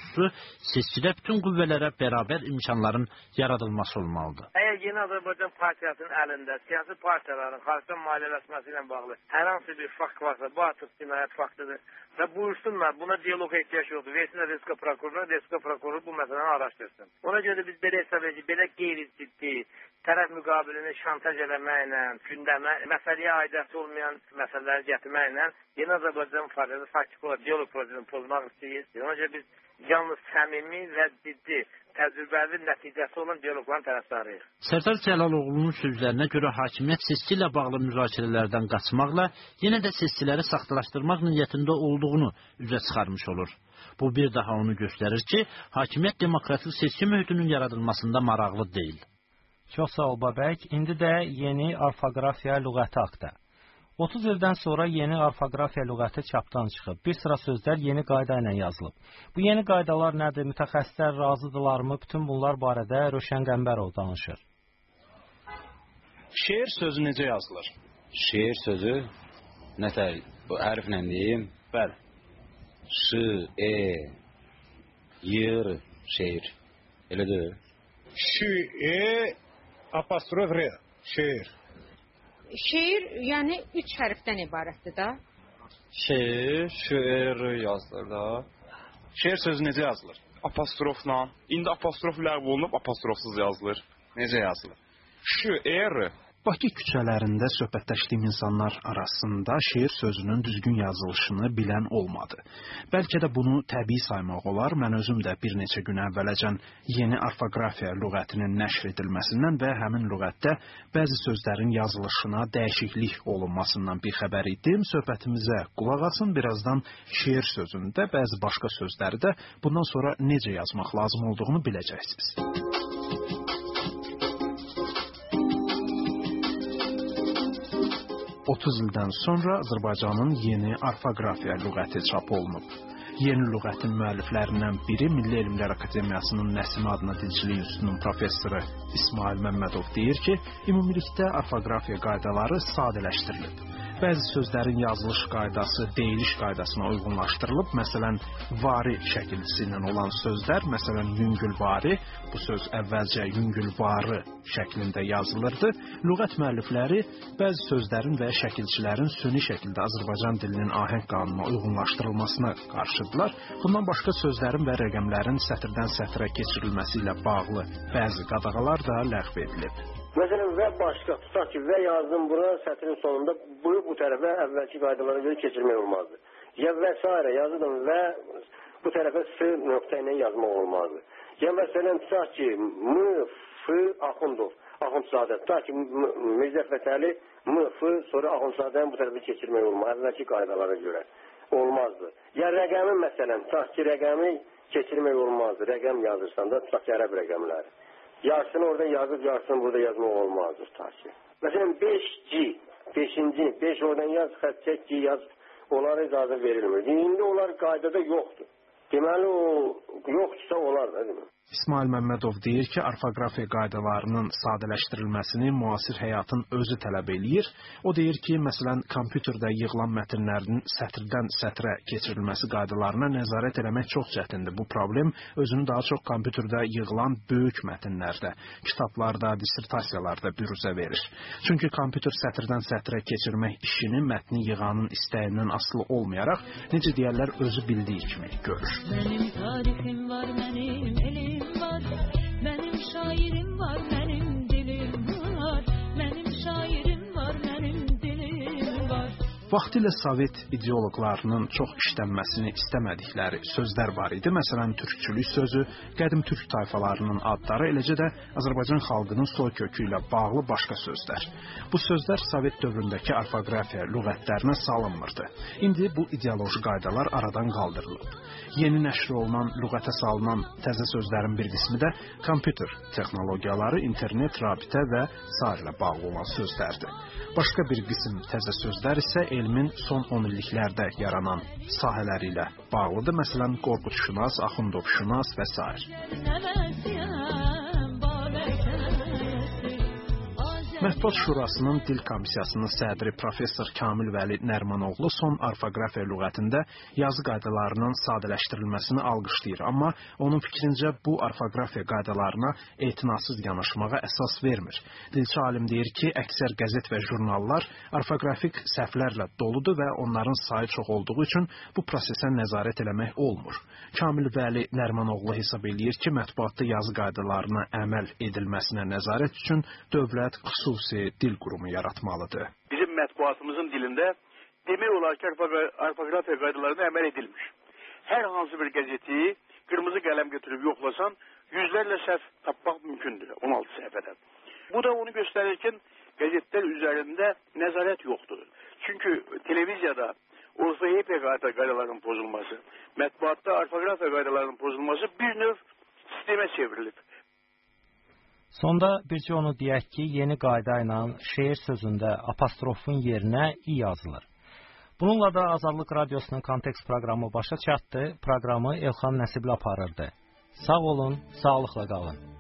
sonuncusu seçkidə bütün qüvvələrə bərabər imkanların yaradılması olmalıdır. Əgər Yeni Azərbaycan Partiyasının əlində siyasi partiyaların xaricdən maliyyələşməsi ilə bağlı hər hansı bir fakt varsa, bu artıq cinayət faktıdır və buyursunlar, buna diyaloq ehtiyac yoxdur. Versinlər Respublika prokuroruna, Respublika prokuroru bu məsələni araşdırsın. Ona görə də biz belə hesab edirik, belə qeyri-ciddi, tərəf müqabilini şantaj eləməklə, gündəmə, məsələyə aidiyyəti olmayan məsələləri gətirməklə Yeni Azərbaycan Partiyası faktiki olaraq diyaloq prosesini pozmaq istəyir. Ona görə biz yalnız səmimi və ciddi, təcrübəli nəticəsi olan diyaloqların tərəfdarıyıq. Sərdar Cəlaloğlu'nun sözlərinə görə hakimiyyət seçki ilə bağlı müzakirələrdən qaçmaqla yenə də seçkiləri saxtalaşdırmaq niyyətində olduğunu üzə çıxarmış olur. Bu bir daha onu göstərir ki, hakimiyyət demokratik seçki mühitinin yaradılmasında maraqlı deyil. Çox sağ ol Babək. İndi də yeni orfoqrafiya lüğəti haqqında. otuz ildən sonra yeni orfoqrafiya lüğəti çapdan çıxıb. Bir sıra sözlər yeni qayda ilə yazılıb. Bu yeni qaydalar nədir? Mütəxəssislər razıdırlarmı? Bütün bunlar barədə Rövşən Qəmbərov danışır. Şeir sözü necə yazılır? Şeir sözü nətər? Bu hərflə deyim. Bəli. Ş, e, yır, şeir. Elə deyil. Ş, e, apostrof r, şeir. Şeir, yəni üç hərfdən ibarətdir da. Şeir, şeir yazılır da. Şeir sözü necə yazılır? Apostrofla. İndi apostrof ləğv olunub, apostrofsuz yazılır. Necə yazılır? Şeir. Bakı küçələrində söhbətləşdiyim insanlar arasında şeir sözünün düzgün yazılışını bilən olmadı. Bəlkə də bunu təbii saymaq olar. Mən özüm də bir neçə gün əvvələcən yeni orfoqrafiya lüğətinin nəşr edilməsindən və həmin lüğətdə bəzi sözlərin yazılışına dəyişiklik olunmasından bir xəbər idim. Söhbətimizə qulaq asın. Birazdan şeir sözündə bəzi başqa sözləri də bundan sonra necə yazmaq lazım olduğunu biləcəksiniz. otuz ildən sonra Azərbaycanın yeni orfoqrafiya lüğəti çap olunub. Yeni lüğətin müəlliflərindən biri Milli Elmlər Akademiyasının Nəsimi adına Dilçilik İnstitutunun professoru İsmail Məmmədov deyir ki, ümumilikdə orfoqrafiya qaydaları sadələşdirilib. Bəzi sözlərin yazılış qaydası deyiliş qaydasına uyğunlaşdırılıb. Məsələn, vari şəkilçisi ilə olan sözlər, məsələn, yüngülvari, bu söz əvvəlcə yüngülvarı şəklində yazılırdı. Lüğət müəllifləri bəzi sözlərin və şəkilçilərin süni şəkildə Azərbaycan dilinin ahəng qanununa uyğunlaşdırılmasına qarşıdırlar. Bundan başqa sözlərin və rəqəmlərin sətirdən sətrə keçirilməsi ilə bağlı bəzi qadağalar da ləğv edilib. Məsələn, və başqa, tutaq ki, və yazdım bura, sətrin sonunda bu, bu tərəfə əvvəlki qaydalara görə keçirmək olmazdı. Ya və s. yazdım və bu tərəfə s nöqtə ilə yazmaq olmazdı. Ya məsələn, tutaq ki, m, f, Axundov, Axundzadə, tutaq ki, Mirzə Fətəli, m, f, sonra Axundzadəni bu tərəfə keçirmək olmazdı, əvvəlki qaydalara görə olmazdı. Ya rəqəmi məsələn, tutaq ki, rəqəmi keçirmək olmazdı, rəqəm yazırsan da, tutaq ki, ərəb rəqəmləri. Yarısını orada yazıb, yarısını burada yazmaq olmazdır tutaq ki. Məsələn, beş G, beşinci, beş oradan yaz, xət çək, G yaz, onlara icazə verilmir. İndi onlar qaydada yoxdur. Deməli, o yoxdursa olar da, demək. İsmail Məmmədov deyir ki, orfoqrafiya qaydalarının sadələşdirilməsini müasir həyatın özü tələb eləyir. O deyir ki, məsələn, kompüterdə yığılan mətnlərin sətirdən sətrə keçirilməsi qaydalarına nəzarət eləmək çox çətindir. Bu problem özünü daha çox kompüterdə yığılan böyük mətnlərdə, kitablarda, dissertasiyalarda büruzə verir. Çünki kompüter sətirdən sətrə keçirmək işini mətni yığanın istəyindən asılı olmayaraq, necə deyərlər, özü bildiyi kimi görür. Mənim tarixim var, mənim elim var, mənim şairim var, mənim dilim var, mənim şairim var, mənim dilim var. Vaxtilə Sovet ideoloqlarının çox işlənməsini istəmədikləri sözlər var idi. Məsələn, türkçülük sözü, qədim türk tayfalarının adları, eləcə də Azərbaycan xalqının soy kökü ilə bağlı başqa sözlər. Bu sözlər Sovet dövründəki orfoqrafiya lüğətlərinə salınmırdı. İndi bu ideoloji qaydalar aradan qaldırılıb. Yeni nəşr olunan, lüğətə salınan təzə sözlərin bir qismi də kompüter texnologiyaları, internet, rabitə və sairə bağlı olan sözlərdir. Başqa bir qism təzə sözlər isə elmin son on illiklərdə yaranan sahələri ilə bağlıdır. Məsələn, Qorqudşünas, Axundovşünas və s. Mətbuat Şurasının Dil Komissiyasının sədri professor Kamil Vəli Nərmanoğlu son orfoqrafiya lüğətində yazı qaydalarının sadələşdirilməsini alqışlayır, amma onun fikrincə bu orfoqrafiya qaydalarına etinasız yanaşmağa əsas vermir. Dilçi alim deyir ki, əksər qəzet və jurnallar orfoqrafik səhvlərlə doludur və onların sayı çox olduğu üçün bu prosesə nəzarət eləmək olmur. Kamil Vəli Nərmanoğlu hesab eləyir ki, mətbuatda yazı qaydalarına əməl edilməsinə nəzarət üçün dövlət xüsusi dil qurumu yaratmalıdır. Bizim mətbuatımızın dilində demək olar ki, orfoqrafiya qaydalarına əməl edilmiş. Hər hansı bir qəzeti qırmızı qələm götürüb yoxlasan, yüzlərlə səhv tapmaq mümkündür on altı səhifədən. Bu da onu göstərir ki, qəzetlər üzərində nəzarət yoxdur. Çünki televiziyada orfoqrafiya qaydalarının pozulması, mətbuatda orfoqrafiya qaydalarının pozulması bir növ sistemə çevrilib. Sonda bircə onu deyək ki, yeni qayda ilə şeir sözündə apostrofun yerinə i yazılır. Bununla da Azadlıq Radiosunun Kontekst proqramı başa çatdı. Proqramı Elxan Nəsibli aparırdı. Sağ olun, sağlıqla qalın.